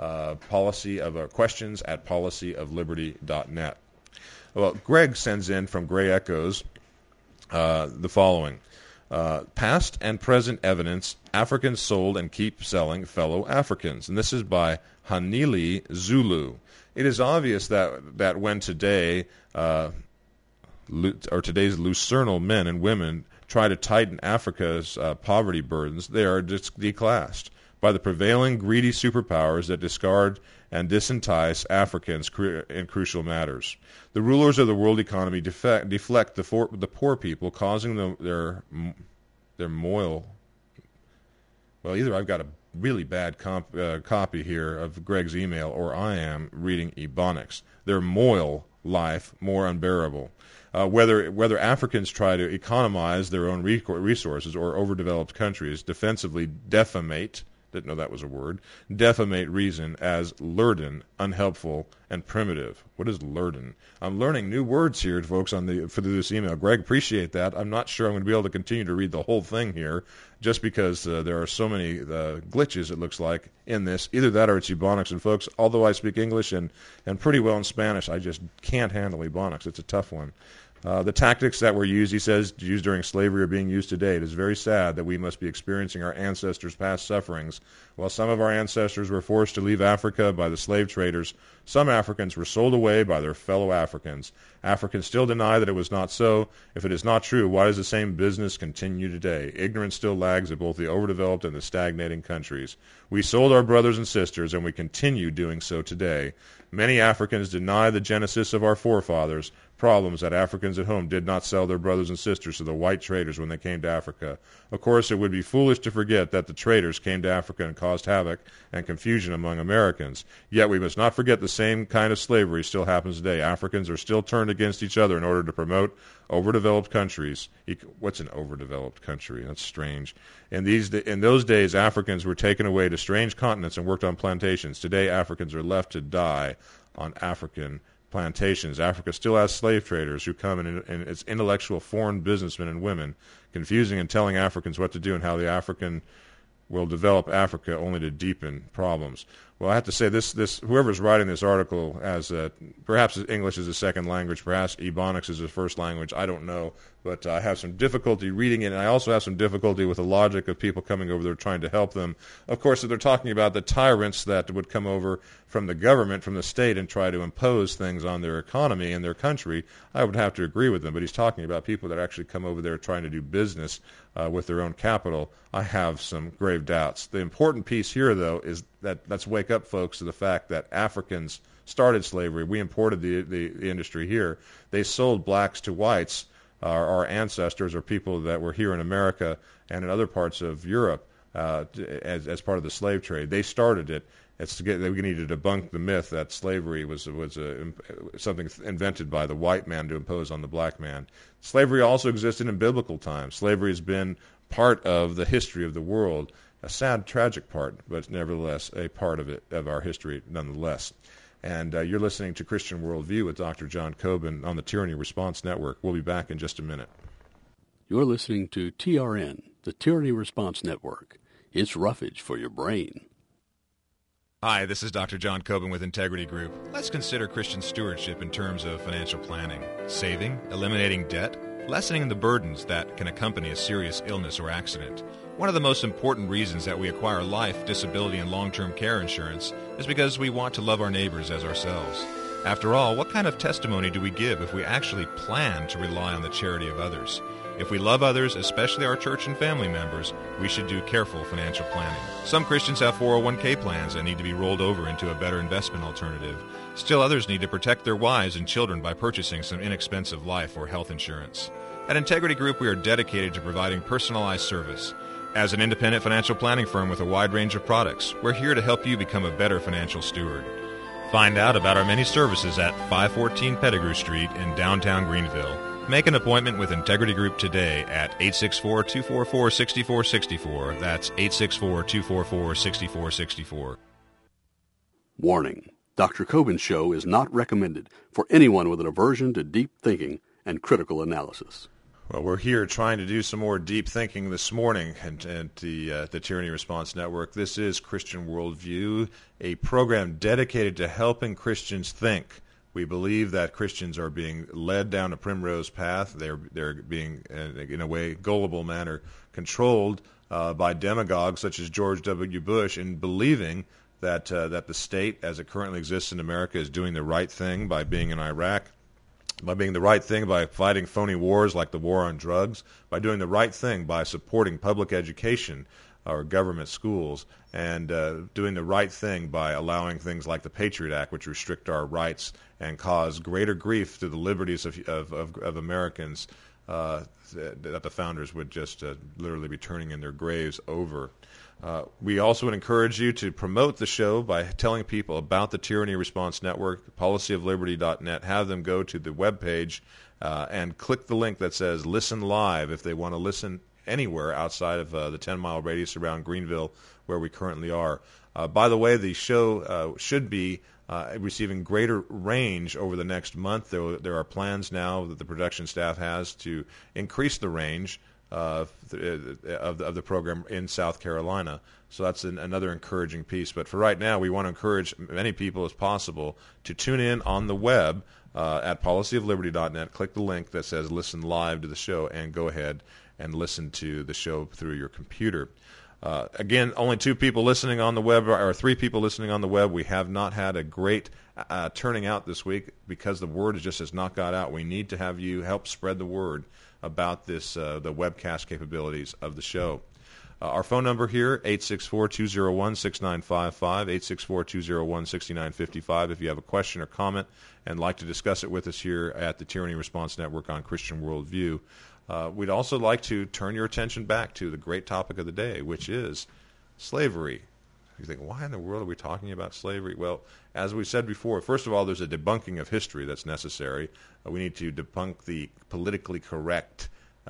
Speaker 2: questions@policyofliberty.net. Well, Greg sends in from Gray Echoes the following. Past and present evidence, Africans sold and keep selling fellow Africans. And this is by Hanili Zulu. It is obvious that when today's lucernal men and women try to tighten Africa's poverty burdens, they are declassed by the prevailing greedy superpowers that discard and disentice Africans in crucial matters. The rulers of the world economy deflect the poor people, causing their moil. Well, either I've got a really bad copy here of Greg's email, or I am reading Ebonics. Their moil life more unbearable. Whether Africans try to economize their own resources or overdeveloped countries defensively defamate, didn't know that was a word, defamate reason as lurden, unhelpful, and primitive. What is lurden? I'm learning new words here, folks, for this email. Greg, appreciate that. I'm not sure I'm going to be able to continue to read the whole thing here, just because there are so many glitches, it looks like, in this. Either that or it's Ebonics. And folks, although I speak English and pretty well in Spanish, I just can't handle Ebonics. It's a tough one. The tactics that were used, he says, used during slavery are being used today. It is very sad that we must be experiencing our ancestors' past sufferings. While some of our ancestors were forced to leave Africa by the slave traders, some Africans were sold away by their fellow Africans. Africans still deny that it was not so. If it is not true, why does the same business continue today? Ignorance still lags at both the overdeveloped and the stagnating countries. We sold our brothers and sisters, and we continue doing so today. Many Africans deny the genesis of our forefathers. Problems that Africans at home did not sell their brothers and sisters to the white traders when they came to Africa. Of course, it would be foolish to forget that the traders came to Africa and caused havoc and confusion among Americans. Yet we must not forget the same kind of slavery still happens today. Africans are still turned against each other in order to promote overdeveloped countries. What's an overdeveloped country? That's strange. In those days, Africans were taken away to strange continents and worked on plantations. Today, Africans are left to die on African plantations. Africa still has slave traders who come in its intellectual foreign businessmen and women, confusing and telling Africans what to do and how the African will develop Africa only to deepen problems. Well, I have to say this whoever's writing this article has perhaps English is a second language, perhaps Ebonics is his first language. I don't know, but I have some difficulty reading it, and I also have some difficulty with the logic of people coming over there trying to help them. Of course, if they're talking about the tyrants that would come over from the government, from the state, and try to impose things on their economy and their country, I would have to agree with them. But he's talking about people that actually come over there trying to do business with their own capital. I have some grave doubts. The important piece here, though, is that let's wake up, folks, to the fact that Africans started slavery. We imported the industry here. They sold blacks to whites, our ancestors or people that were here in America and in other parts of Europe as part of the slave trade. They started it. We need to debunk the myth that slavery was something invented by the white man to impose on the black man. Slavery also existed in biblical times. Slavery has been part of the history of the world, a sad, tragic part, but nevertheless a part of our history nonetheless. And you're listening to Christian Worldview with Dr. John Coben on the Tyranny Response Network. We'll be back in just a minute.
Speaker 3: You're listening to TRN, the Tyranny Response Network. It's roughage for your brain.
Speaker 2: Hi, this is Dr. John Coben with Integrity Group. Let's consider Christian stewardship in terms of financial planning, saving, eliminating debt, lessening the burdens that can accompany a serious illness or accident. One of the most important reasons that we acquire life, disability, and long-term care insurance is because we want to love our neighbors as ourselves. After all, what kind of testimony do we give if we actually plan to rely on the charity of others? If we love others, especially our church and family members, we should do careful financial planning. Some Christians have 401k plans that need to be rolled over into a better investment alternative. Still others need to protect their wives and children by purchasing some inexpensive life or health insurance. At Integrity Group, we are dedicated to providing personalized service. As an independent financial planning firm with a wide range of products, we're here to help you become a better financial steward. Find out about our many services at 514 Pettigrew Street in downtown Greenville. Make an appointment with Integrity Group today at 864-244-6464. That's 864-244-6464.
Speaker 3: Warning. Dr. Coben's show is not recommended for anyone with an aversion to deep thinking and critical analysis.
Speaker 2: Well, we're here trying to do some more deep thinking this morning at the Tyranny Response Network. This is Christian Worldview, a program dedicated to helping Christians think. We believe that Christians are being led down a primrose path. They're being, in a way, gullible manner, controlled by demagogues such as George W. Bush in believing that the state, as it currently exists in America, is doing the right thing by being in Iraq, by being the right thing by fighting phony wars like the war on drugs, by doing the right thing by supporting public education or government schools, and doing the right thing by allowing things like the Patriot Act, which restrict our rights and cause greater grief to the liberties of Americans that the founders would just literally be turning in their graves over. We also would encourage you to promote the show by telling people about the Tyranny Response Network, policyofliberty.net. Have them go to the webpage and click the link that says Listen Live if they want to listen anywhere outside of the 10-mile radius around Greenville where we currently are. By the way, the show should be receiving greater range over the next month. There are plans now that the production staff has to increase the range of the program in South Carolina. So that's another encouraging piece. But for right now, we want to encourage many people as possible to tune in on the web at policyofliberty.net. Click the link that says listen live to the show and go ahead and listen to the show through your computer. Again, only 2 people listening on the web, or 3 people listening on the web. We have not had a great turning out this week because the word just has not got out. We need to have you help spread the word about this, the webcast capabilities of the show. Our phone number here, 864-201-6955, 864-201-6955. If you have a question or comment and like to discuss it with us here at the Tyranny Response Network on Christian Worldview. We'd also like to turn your attention back to the great topic of the day, which is slavery. You think, why in the world are we talking about slavery? Well, as we said before, first of all, there's a debunking of history that's necessary. We need to debunk the politically correct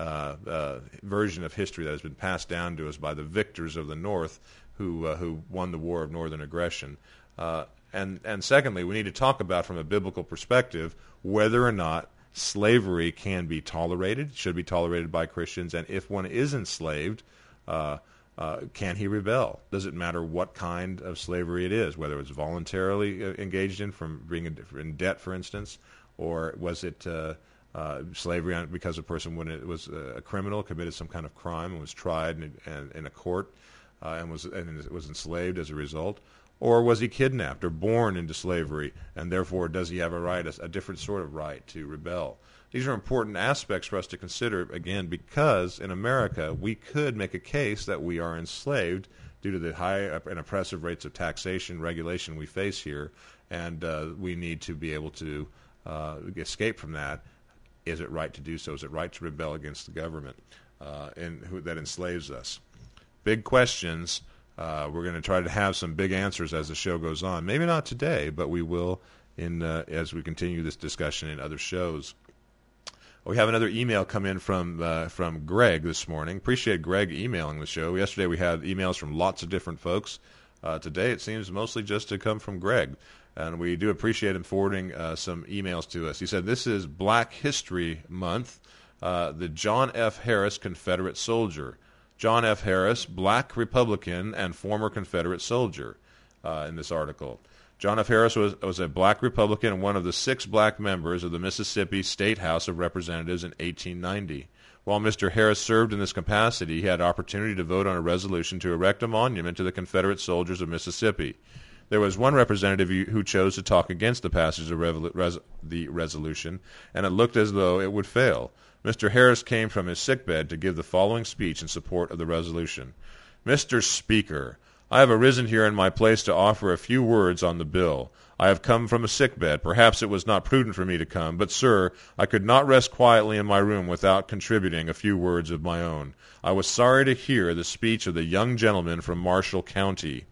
Speaker 2: version of history that has been passed down to us by the victors of the North who won the war of northern aggression. And secondly, we need to talk about, from a biblical perspective, whether or not slavery can be tolerated, should be tolerated by Christians, and if one is enslaved, can he rebel? Does it matter what kind of slavery it is, whether it's voluntarily engaged in, from being in debt, for instance, or was it slavery because a person, when it was a criminal, committed some kind of crime and was tried in a court and was enslaved as a result? Or was he kidnapped or born into slavery, and therefore does he have a different sort of right to rebel? These are important aspects for us to consider, again, because in America we could make a case that we are enslaved due to the high and oppressive rates of taxation, regulation we face here, and we need to be able to escape from that. Is it right to do so? Is it right to rebel against the government that enslaves us? Big questions. We're going to try to have some big answers as the show goes on. Maybe not today, but we will as we continue this discussion in other shows. We have another email come in from Greg this morning. Appreciate Greg emailing the show. Yesterday we had emails from lots of different folks. Today it seems mostly just to come from Greg. And we do appreciate him forwarding some emails to us. He said, this is Black History Month, the John F. Harris Confederate Soldier. John F. Harris, black Republican and former Confederate soldier, in this article. John F. Harris was a black Republican and one of the 6 black members of the Mississippi State House of Representatives in 1890. While Mr. Harris served in this capacity, he had opportunity to vote on a resolution to erect a monument to the Confederate soldiers of Mississippi. There was one representative who chose to talk against the passage of the resolution, and it looked as though it would fail. Mr. Harris came from his sickbed to give the following speech in support of the resolution. Mr. Speaker, I have arisen here in my place to offer a few words on the bill. I have come from a sickbed. Perhaps it was not prudent for me to come, but, sir, I could not rest quietly in my room without contributing a few words of my own. I was sorry to hear the speech of the young gentleman from Marshall County.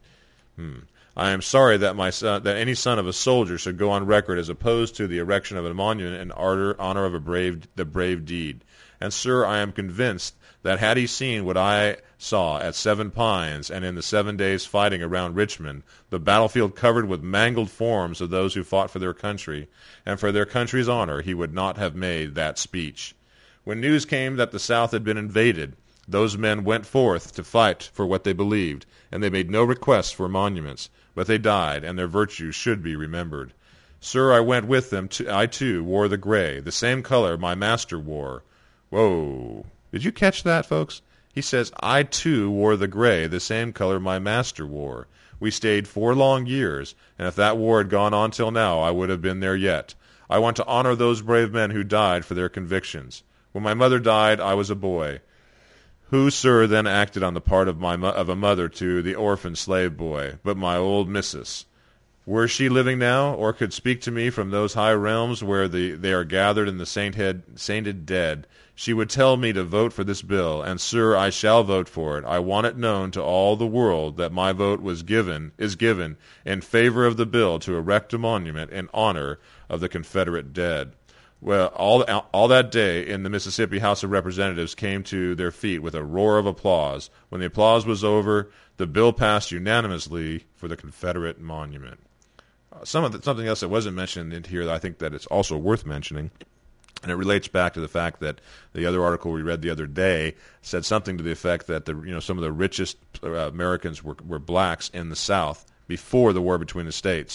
Speaker 2: I am sorry that any son of a soldier should go on record as opposed to the erection of a monument in honor of the brave deed. And, sir, I am convinced that had he seen what I saw at Seven Pines and in the 7 days fighting around Richmond, the battlefield covered with mangled forms of those who fought for their country, and for their country's honor, he would not have made that speech. When news came that the South had been invaded, those men went forth to fight for what they believed, and they made no requests for monuments, but they died, and their virtues should be remembered. Sir, I went with them. I, too, wore the gray, the same color my master wore. Whoa. Did you catch that, folks? He says, I, too, wore the gray, the same color my master wore. We stayed 4 long years, and if that war had gone on till now, I would have been there yet. I want to honor those brave men who died for their convictions. When my mother died, I was a boy. Who, sir, then acted on the part of a mother to the orphan slave boy, but my old missus? Were she living now, or could speak to me from those high realms where they are gathered in the sainted dead, she would tell me to vote for this bill, and, sir, I shall vote for it. I want it known to all the world that my vote is given in favor of the bill to erect a monument in honor of the Confederate dead. Well, all that day in the Mississippi House of Representatives came to their feet with a roar of applause. When the applause was over, the bill passed unanimously for the Confederate monument. Something else that wasn't mentioned in here that I think that it's also worth mentioning, and it relates back to the fact that the other article we read the other day said something to the effect that some of the richest Americans were blacks in the South before the war between the states.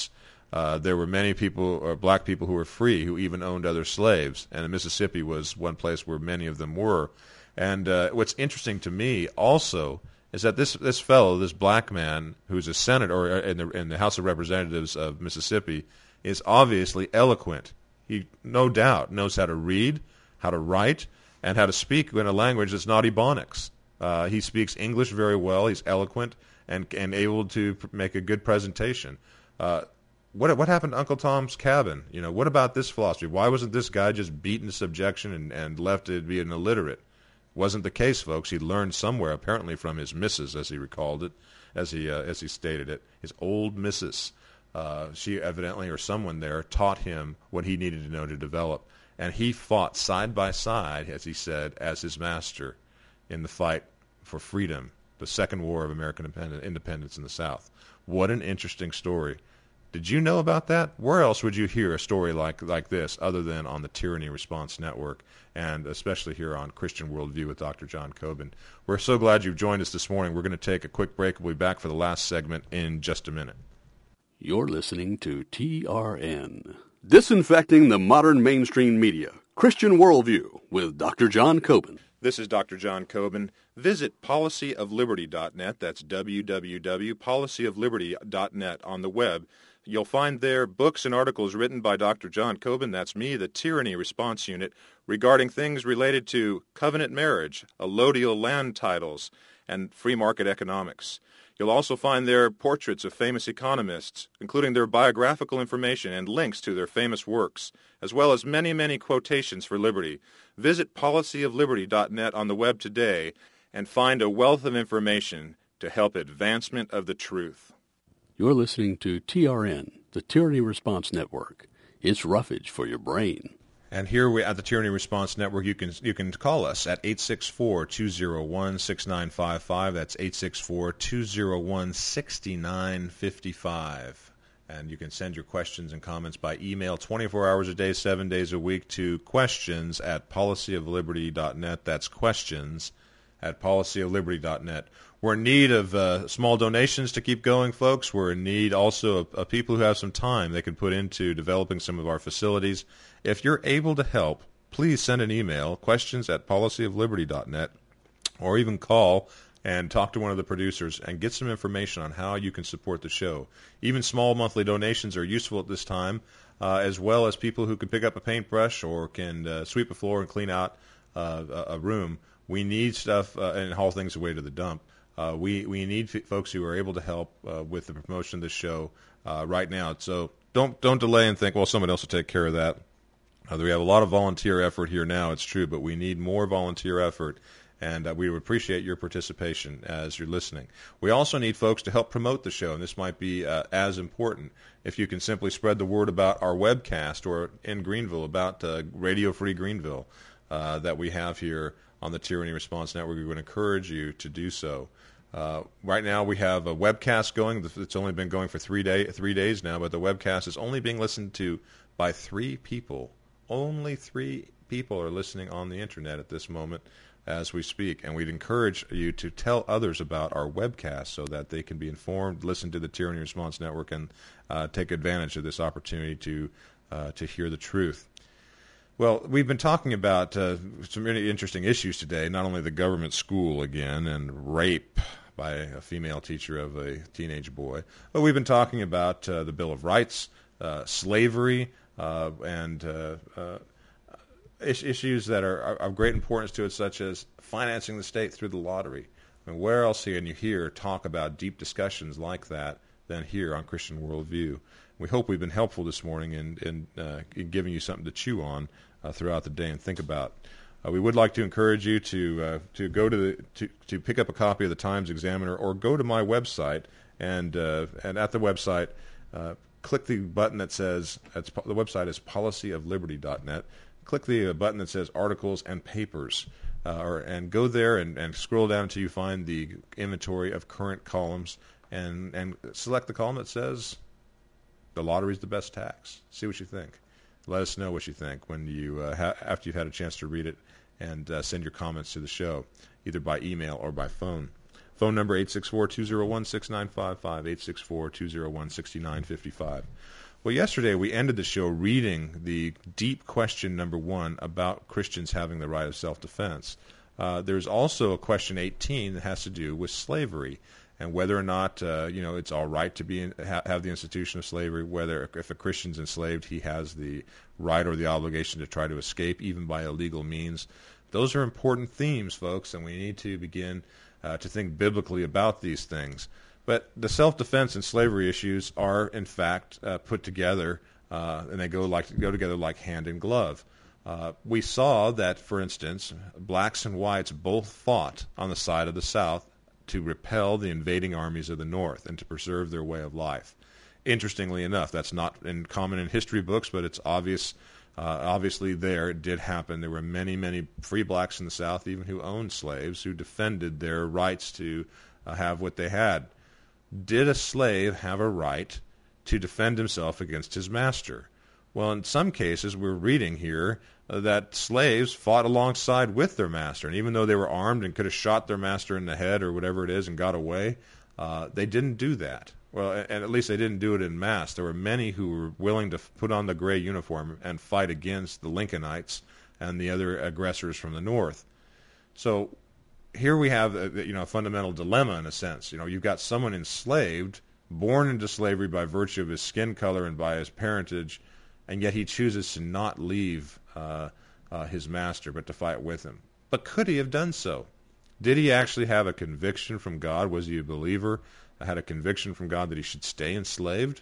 Speaker 2: there were many people, or black people, who were free, who even owned other slaves, and Mississippi was one place where many of them were. And what's interesting to me also is that this fellow, this black man, who's a senator in the House of Representatives of Mississippi, is obviously eloquent. He, no doubt, knows how to read, how to write, and how to speak in a language that's not Ebonics. He speaks English very well. He's eloquent and able to make a good presentation. What happened to Uncle Tom's Cabin? What about this philosophy? Why wasn't this guy just beaten to subjection and left to be an illiterate? Wasn't the case, folks. He learned somewhere, apparently from his missus, as he recalled it, as he stated it, his old missus. She evidently, or someone there, taught him what he needed to know to develop. And he fought side by side, as he said, as his master in the fight for freedom, the Second War of American Independence in the South. What an interesting story. Did you know about that? Where else would you hear a story like this other than on the Tyranny Response Network, and especially here on Christian Worldview with Dr. John Coben? We're so glad you've joined us this morning. We're going to take a quick break. We'll be back for the last segment in just a minute.
Speaker 3: You're listening to TRN. Disinfecting the modern mainstream media. Christian Worldview with Dr. John Coben.
Speaker 2: This is Dr. John Coben. Visit policyofliberty.net. That's www.policyofliberty.net on the web. You'll find there books and articles written by Dr. John Coben, that's me, the Tyranny Response Unit, regarding things related to covenant marriage, allodial land titles, and free market economics. You'll also find there portraits of famous economists, including their biographical information and links to their famous works, as well as many, many quotations for liberty. Visit policyofliberty.net on the web today and find a wealth of information to help advancement of the truth.
Speaker 3: You're listening to TRN, the Tyranny Response Network. It's roughage for your brain.
Speaker 2: And here at the Tyranny Response Network, you can call us at 864-201-6955. That's 864-201-6955. And you can send your questions and comments by email 24 hours a day, 7 days a week to questions@policyofliberty.net. That's questions@policyofliberty.net. We're in need of small donations to keep going, folks. We're in need also of people who have some time they can put into developing some of our facilities. If you're able to help, please send an email, questions@policyofliberty.net, or even call and talk to one of the producers and get some information on how you can support the show. Even small monthly donations are useful at this time, as well as people who can pick up a paintbrush or can sweep a floor and clean out a room. We need stuff and haul things away to the dump. We need folks who are able to help with the promotion of this show right now. So don't delay and think, well, someone else will take care of that. We have a lot of volunteer effort here now, it's true, but we need more volunteer effort, and we would appreciate your participation as you're listening. We also need folks to help promote the show, and this might be as important. If you can simply spread the word about our webcast, or in Greenville, about Radio Free Greenville that we have here on the Tyranny Response Network, we would encourage you to do so. Right now we have a webcast going. It's only been going for 3 days now, but the webcast is only being listened to by 3 people. Only 3 people are listening on the internet at this moment as we speak, and we'd encourage you to tell others about our webcast so that they can be informed, listen to the Tyranny Response Network, and take advantage of this opportunity to hear the truth. Well, we've been talking about some really interesting issues today, not only the government school again and rape by a female teacher of a teenage boy, but we've been talking about the Bill of Rights, slavery, and issues that are of great importance to us, such as financing the state through the lottery. I mean, where else can you hear talk about deep discussions like that than here on Christian Worldview? We hope we've been helpful this morning in giving you something to chew on throughout the day and think about. We would like to encourage you to go to pick up a copy of the Times Examiner, or go to my website and at the website click the button that says, the website is policyofliberty.net. Click the button that says Articles and Papers, and go there and scroll down until you find the inventory of current columns, and select the column that says the lottery's the best tax. See what you think. Let us know what you think when you after you've had a chance to read it, and send your comments to the show, either by email or by phone. Phone number 864-201-6955, 864-201-6955. Well, yesterday we ended the show reading the deep question number 1 about Christians having the right of self-defense. There's also a question 18 that has to do with slavery and whether or not it's all right to have the institution of slavery. Whether if a Christian's enslaved, he has the right or the obligation to try to escape, even by illegal means. Those are important themes, folks, and we need to begin to think biblically about these things. But the self-defense and slavery issues are, in fact, put together, and they go together like hand in glove. We saw that, for instance, blacks and whites both fought on the side of the South to repel the invading armies of the North and to preserve their way of life. Interestingly enough, that's not common in history books, but it's obviously there. It did happen. There were many, many free blacks in the South, even who owned slaves, who defended their rights to have what they had. Did a slave have a right to defend himself against his master? Well, in some cases, we're reading here that slaves fought alongside with their master, and even though they were armed and could have shot their master in the head or whatever it is and got away, they didn't do that. Well, and at least they didn't do it en masse. There were many who were willing to put on the gray uniform and fight against the Lincolnites and the other aggressors from the North. So here we have a fundamental dilemma in a sense. You've got someone enslaved, born into slavery by virtue of his skin color and by his parentage, and yet he chooses to not leave his master but to fight with him. But could he have done so? Did he actually have a conviction from God? Was he a believer? Had a conviction from God that he should stay enslaved?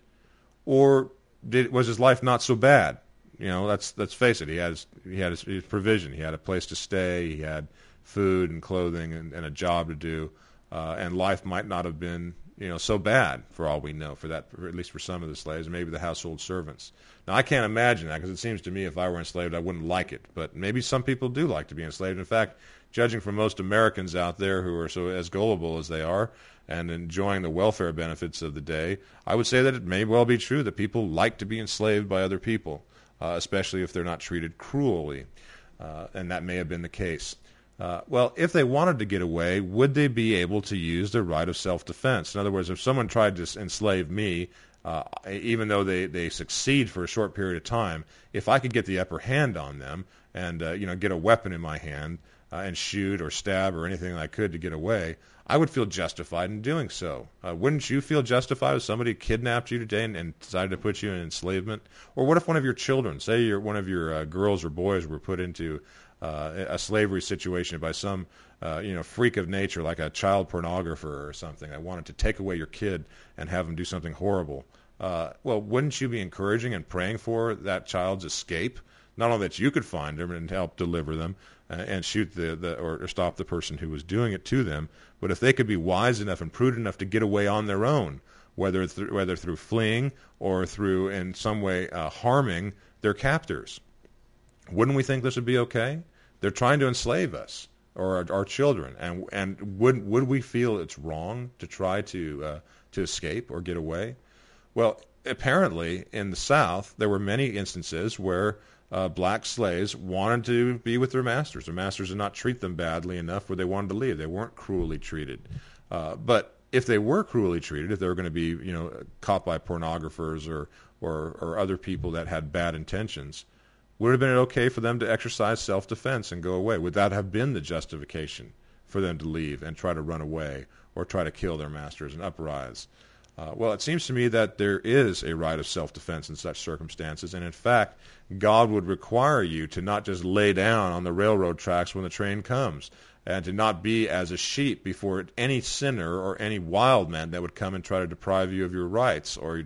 Speaker 2: Or was his life not so bad? Let's face it. He had his provision. He had a place to stay. He had food and clothing and a job to do, and life might not have been so bad for all we know, or at least for some of the slaves, maybe the household servants. Now, I can't imagine that, because it seems to me if I were enslaved, I wouldn't like it. But maybe some people do like to be enslaved. In fact, judging from most Americans out there who are so as gullible as they are and enjoying the welfare benefits of the day, I would say that it may well be true that people like to be enslaved by other people, especially if they're not treated cruelly, and that may have been the case. Well, if they wanted to get away, would they be able to use their right of self-defense? In other words, if someone tried to enslave me, even though they succeed for a short period of time, if I could get the upper hand on them and get a weapon in my hand and shoot or stab or anything I could to get away, I would feel justified in doing so. Wouldn't you feel justified if somebody kidnapped you today and decided to put you in enslavement? Or what if one of your children, say one of your girls or boys, were put into a slavery situation by some freak of nature, like a child pornographer or something that wanted to take away your kid and have him do something horrible? Well, wouldn't you be encouraging and praying for that child's escape? Not only that you could find them and help deliver them and shoot or stop the person who was doing it to them, but if they could be wise enough and prudent enough to get away on their own, whether through fleeing or through in some way harming their captors, wouldn't we think this would be okay? They're trying to enslave us or our children, and would we feel it's wrong to try to escape or get away? Well, apparently in the South there were many instances where black slaves wanted to be with their masters. Their masters did not treat them badly enough where they wanted to leave. They weren't cruelly treated. But if they were cruelly treated, if they were going to be caught by pornographers or other people that had bad intentions, would it have been okay for them to exercise self-defense and go away? Would that have been the justification for them to leave and try to run away or try to kill their masters and uprise? Well, it seems to me that there is a right of self-defense in such circumstances, and in fact, God would require you to not just lay down on the railroad tracks when the train comes, and to not be as a sheep before any sinner or any wild man that would come and try to deprive you of your rights, or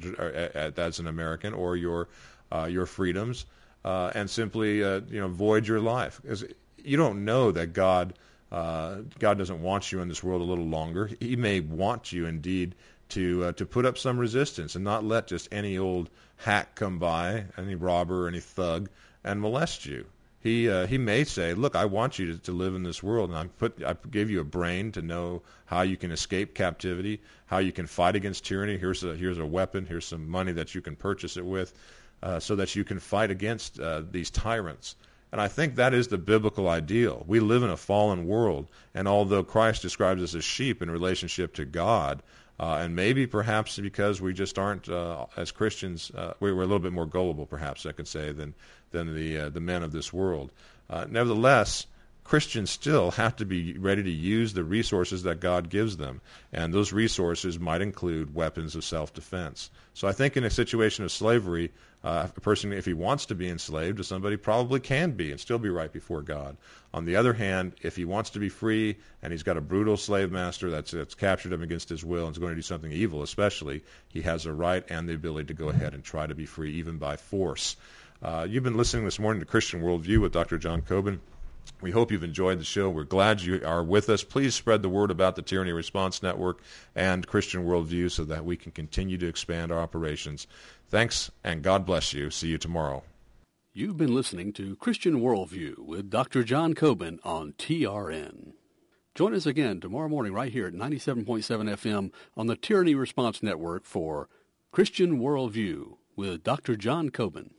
Speaker 2: as an American, or your freedoms, and simply void your life. Because you don't know that God doesn't want you in this world a little longer. He may want you indeed to put up some resistance and not let just any old hack come by, any robber, any thug, and molest you. He may say, look, I want you to live in this world, and I give you a brain to know how you can escape captivity, how you can fight against tyranny. Here's a weapon. Here's some money that you can purchase it with, so that you can fight against these tyrants. And I think that is the biblical ideal. We live in a fallen world, and although Christ describes us as sheep in relationship to God, And maybe perhaps because we just aren't, as Christians, we're a little bit more gullible, perhaps I could say, than the men of this world. Nevertheless, Christians still have to be ready to use the resources that God gives them, and those resources might include weapons of self-defense. So I think in a situation of slavery, a person, if he wants to be enslaved to somebody, probably can be and still be right before God. On the other hand, if he wants to be free and he's got a brutal slave master that's captured him against his will and is going to do something evil especially, he has a right and the ability to go ahead and try to be free even by force. You've been listening this morning to Christian Worldview with Dr. John Coben. We hope you've enjoyed the show. We're glad you are with us. Please spread the word about the Tyranny Response Network and Christian Worldview so that we can continue to expand our operations. Thanks, and God bless you. See you tomorrow.
Speaker 3: You've been listening to Christian Worldview with Dr. John Coben on TRN. Join us again tomorrow morning right here at 97.7 FM on the Tyranny Response Network for Christian Worldview with Dr. John Coben.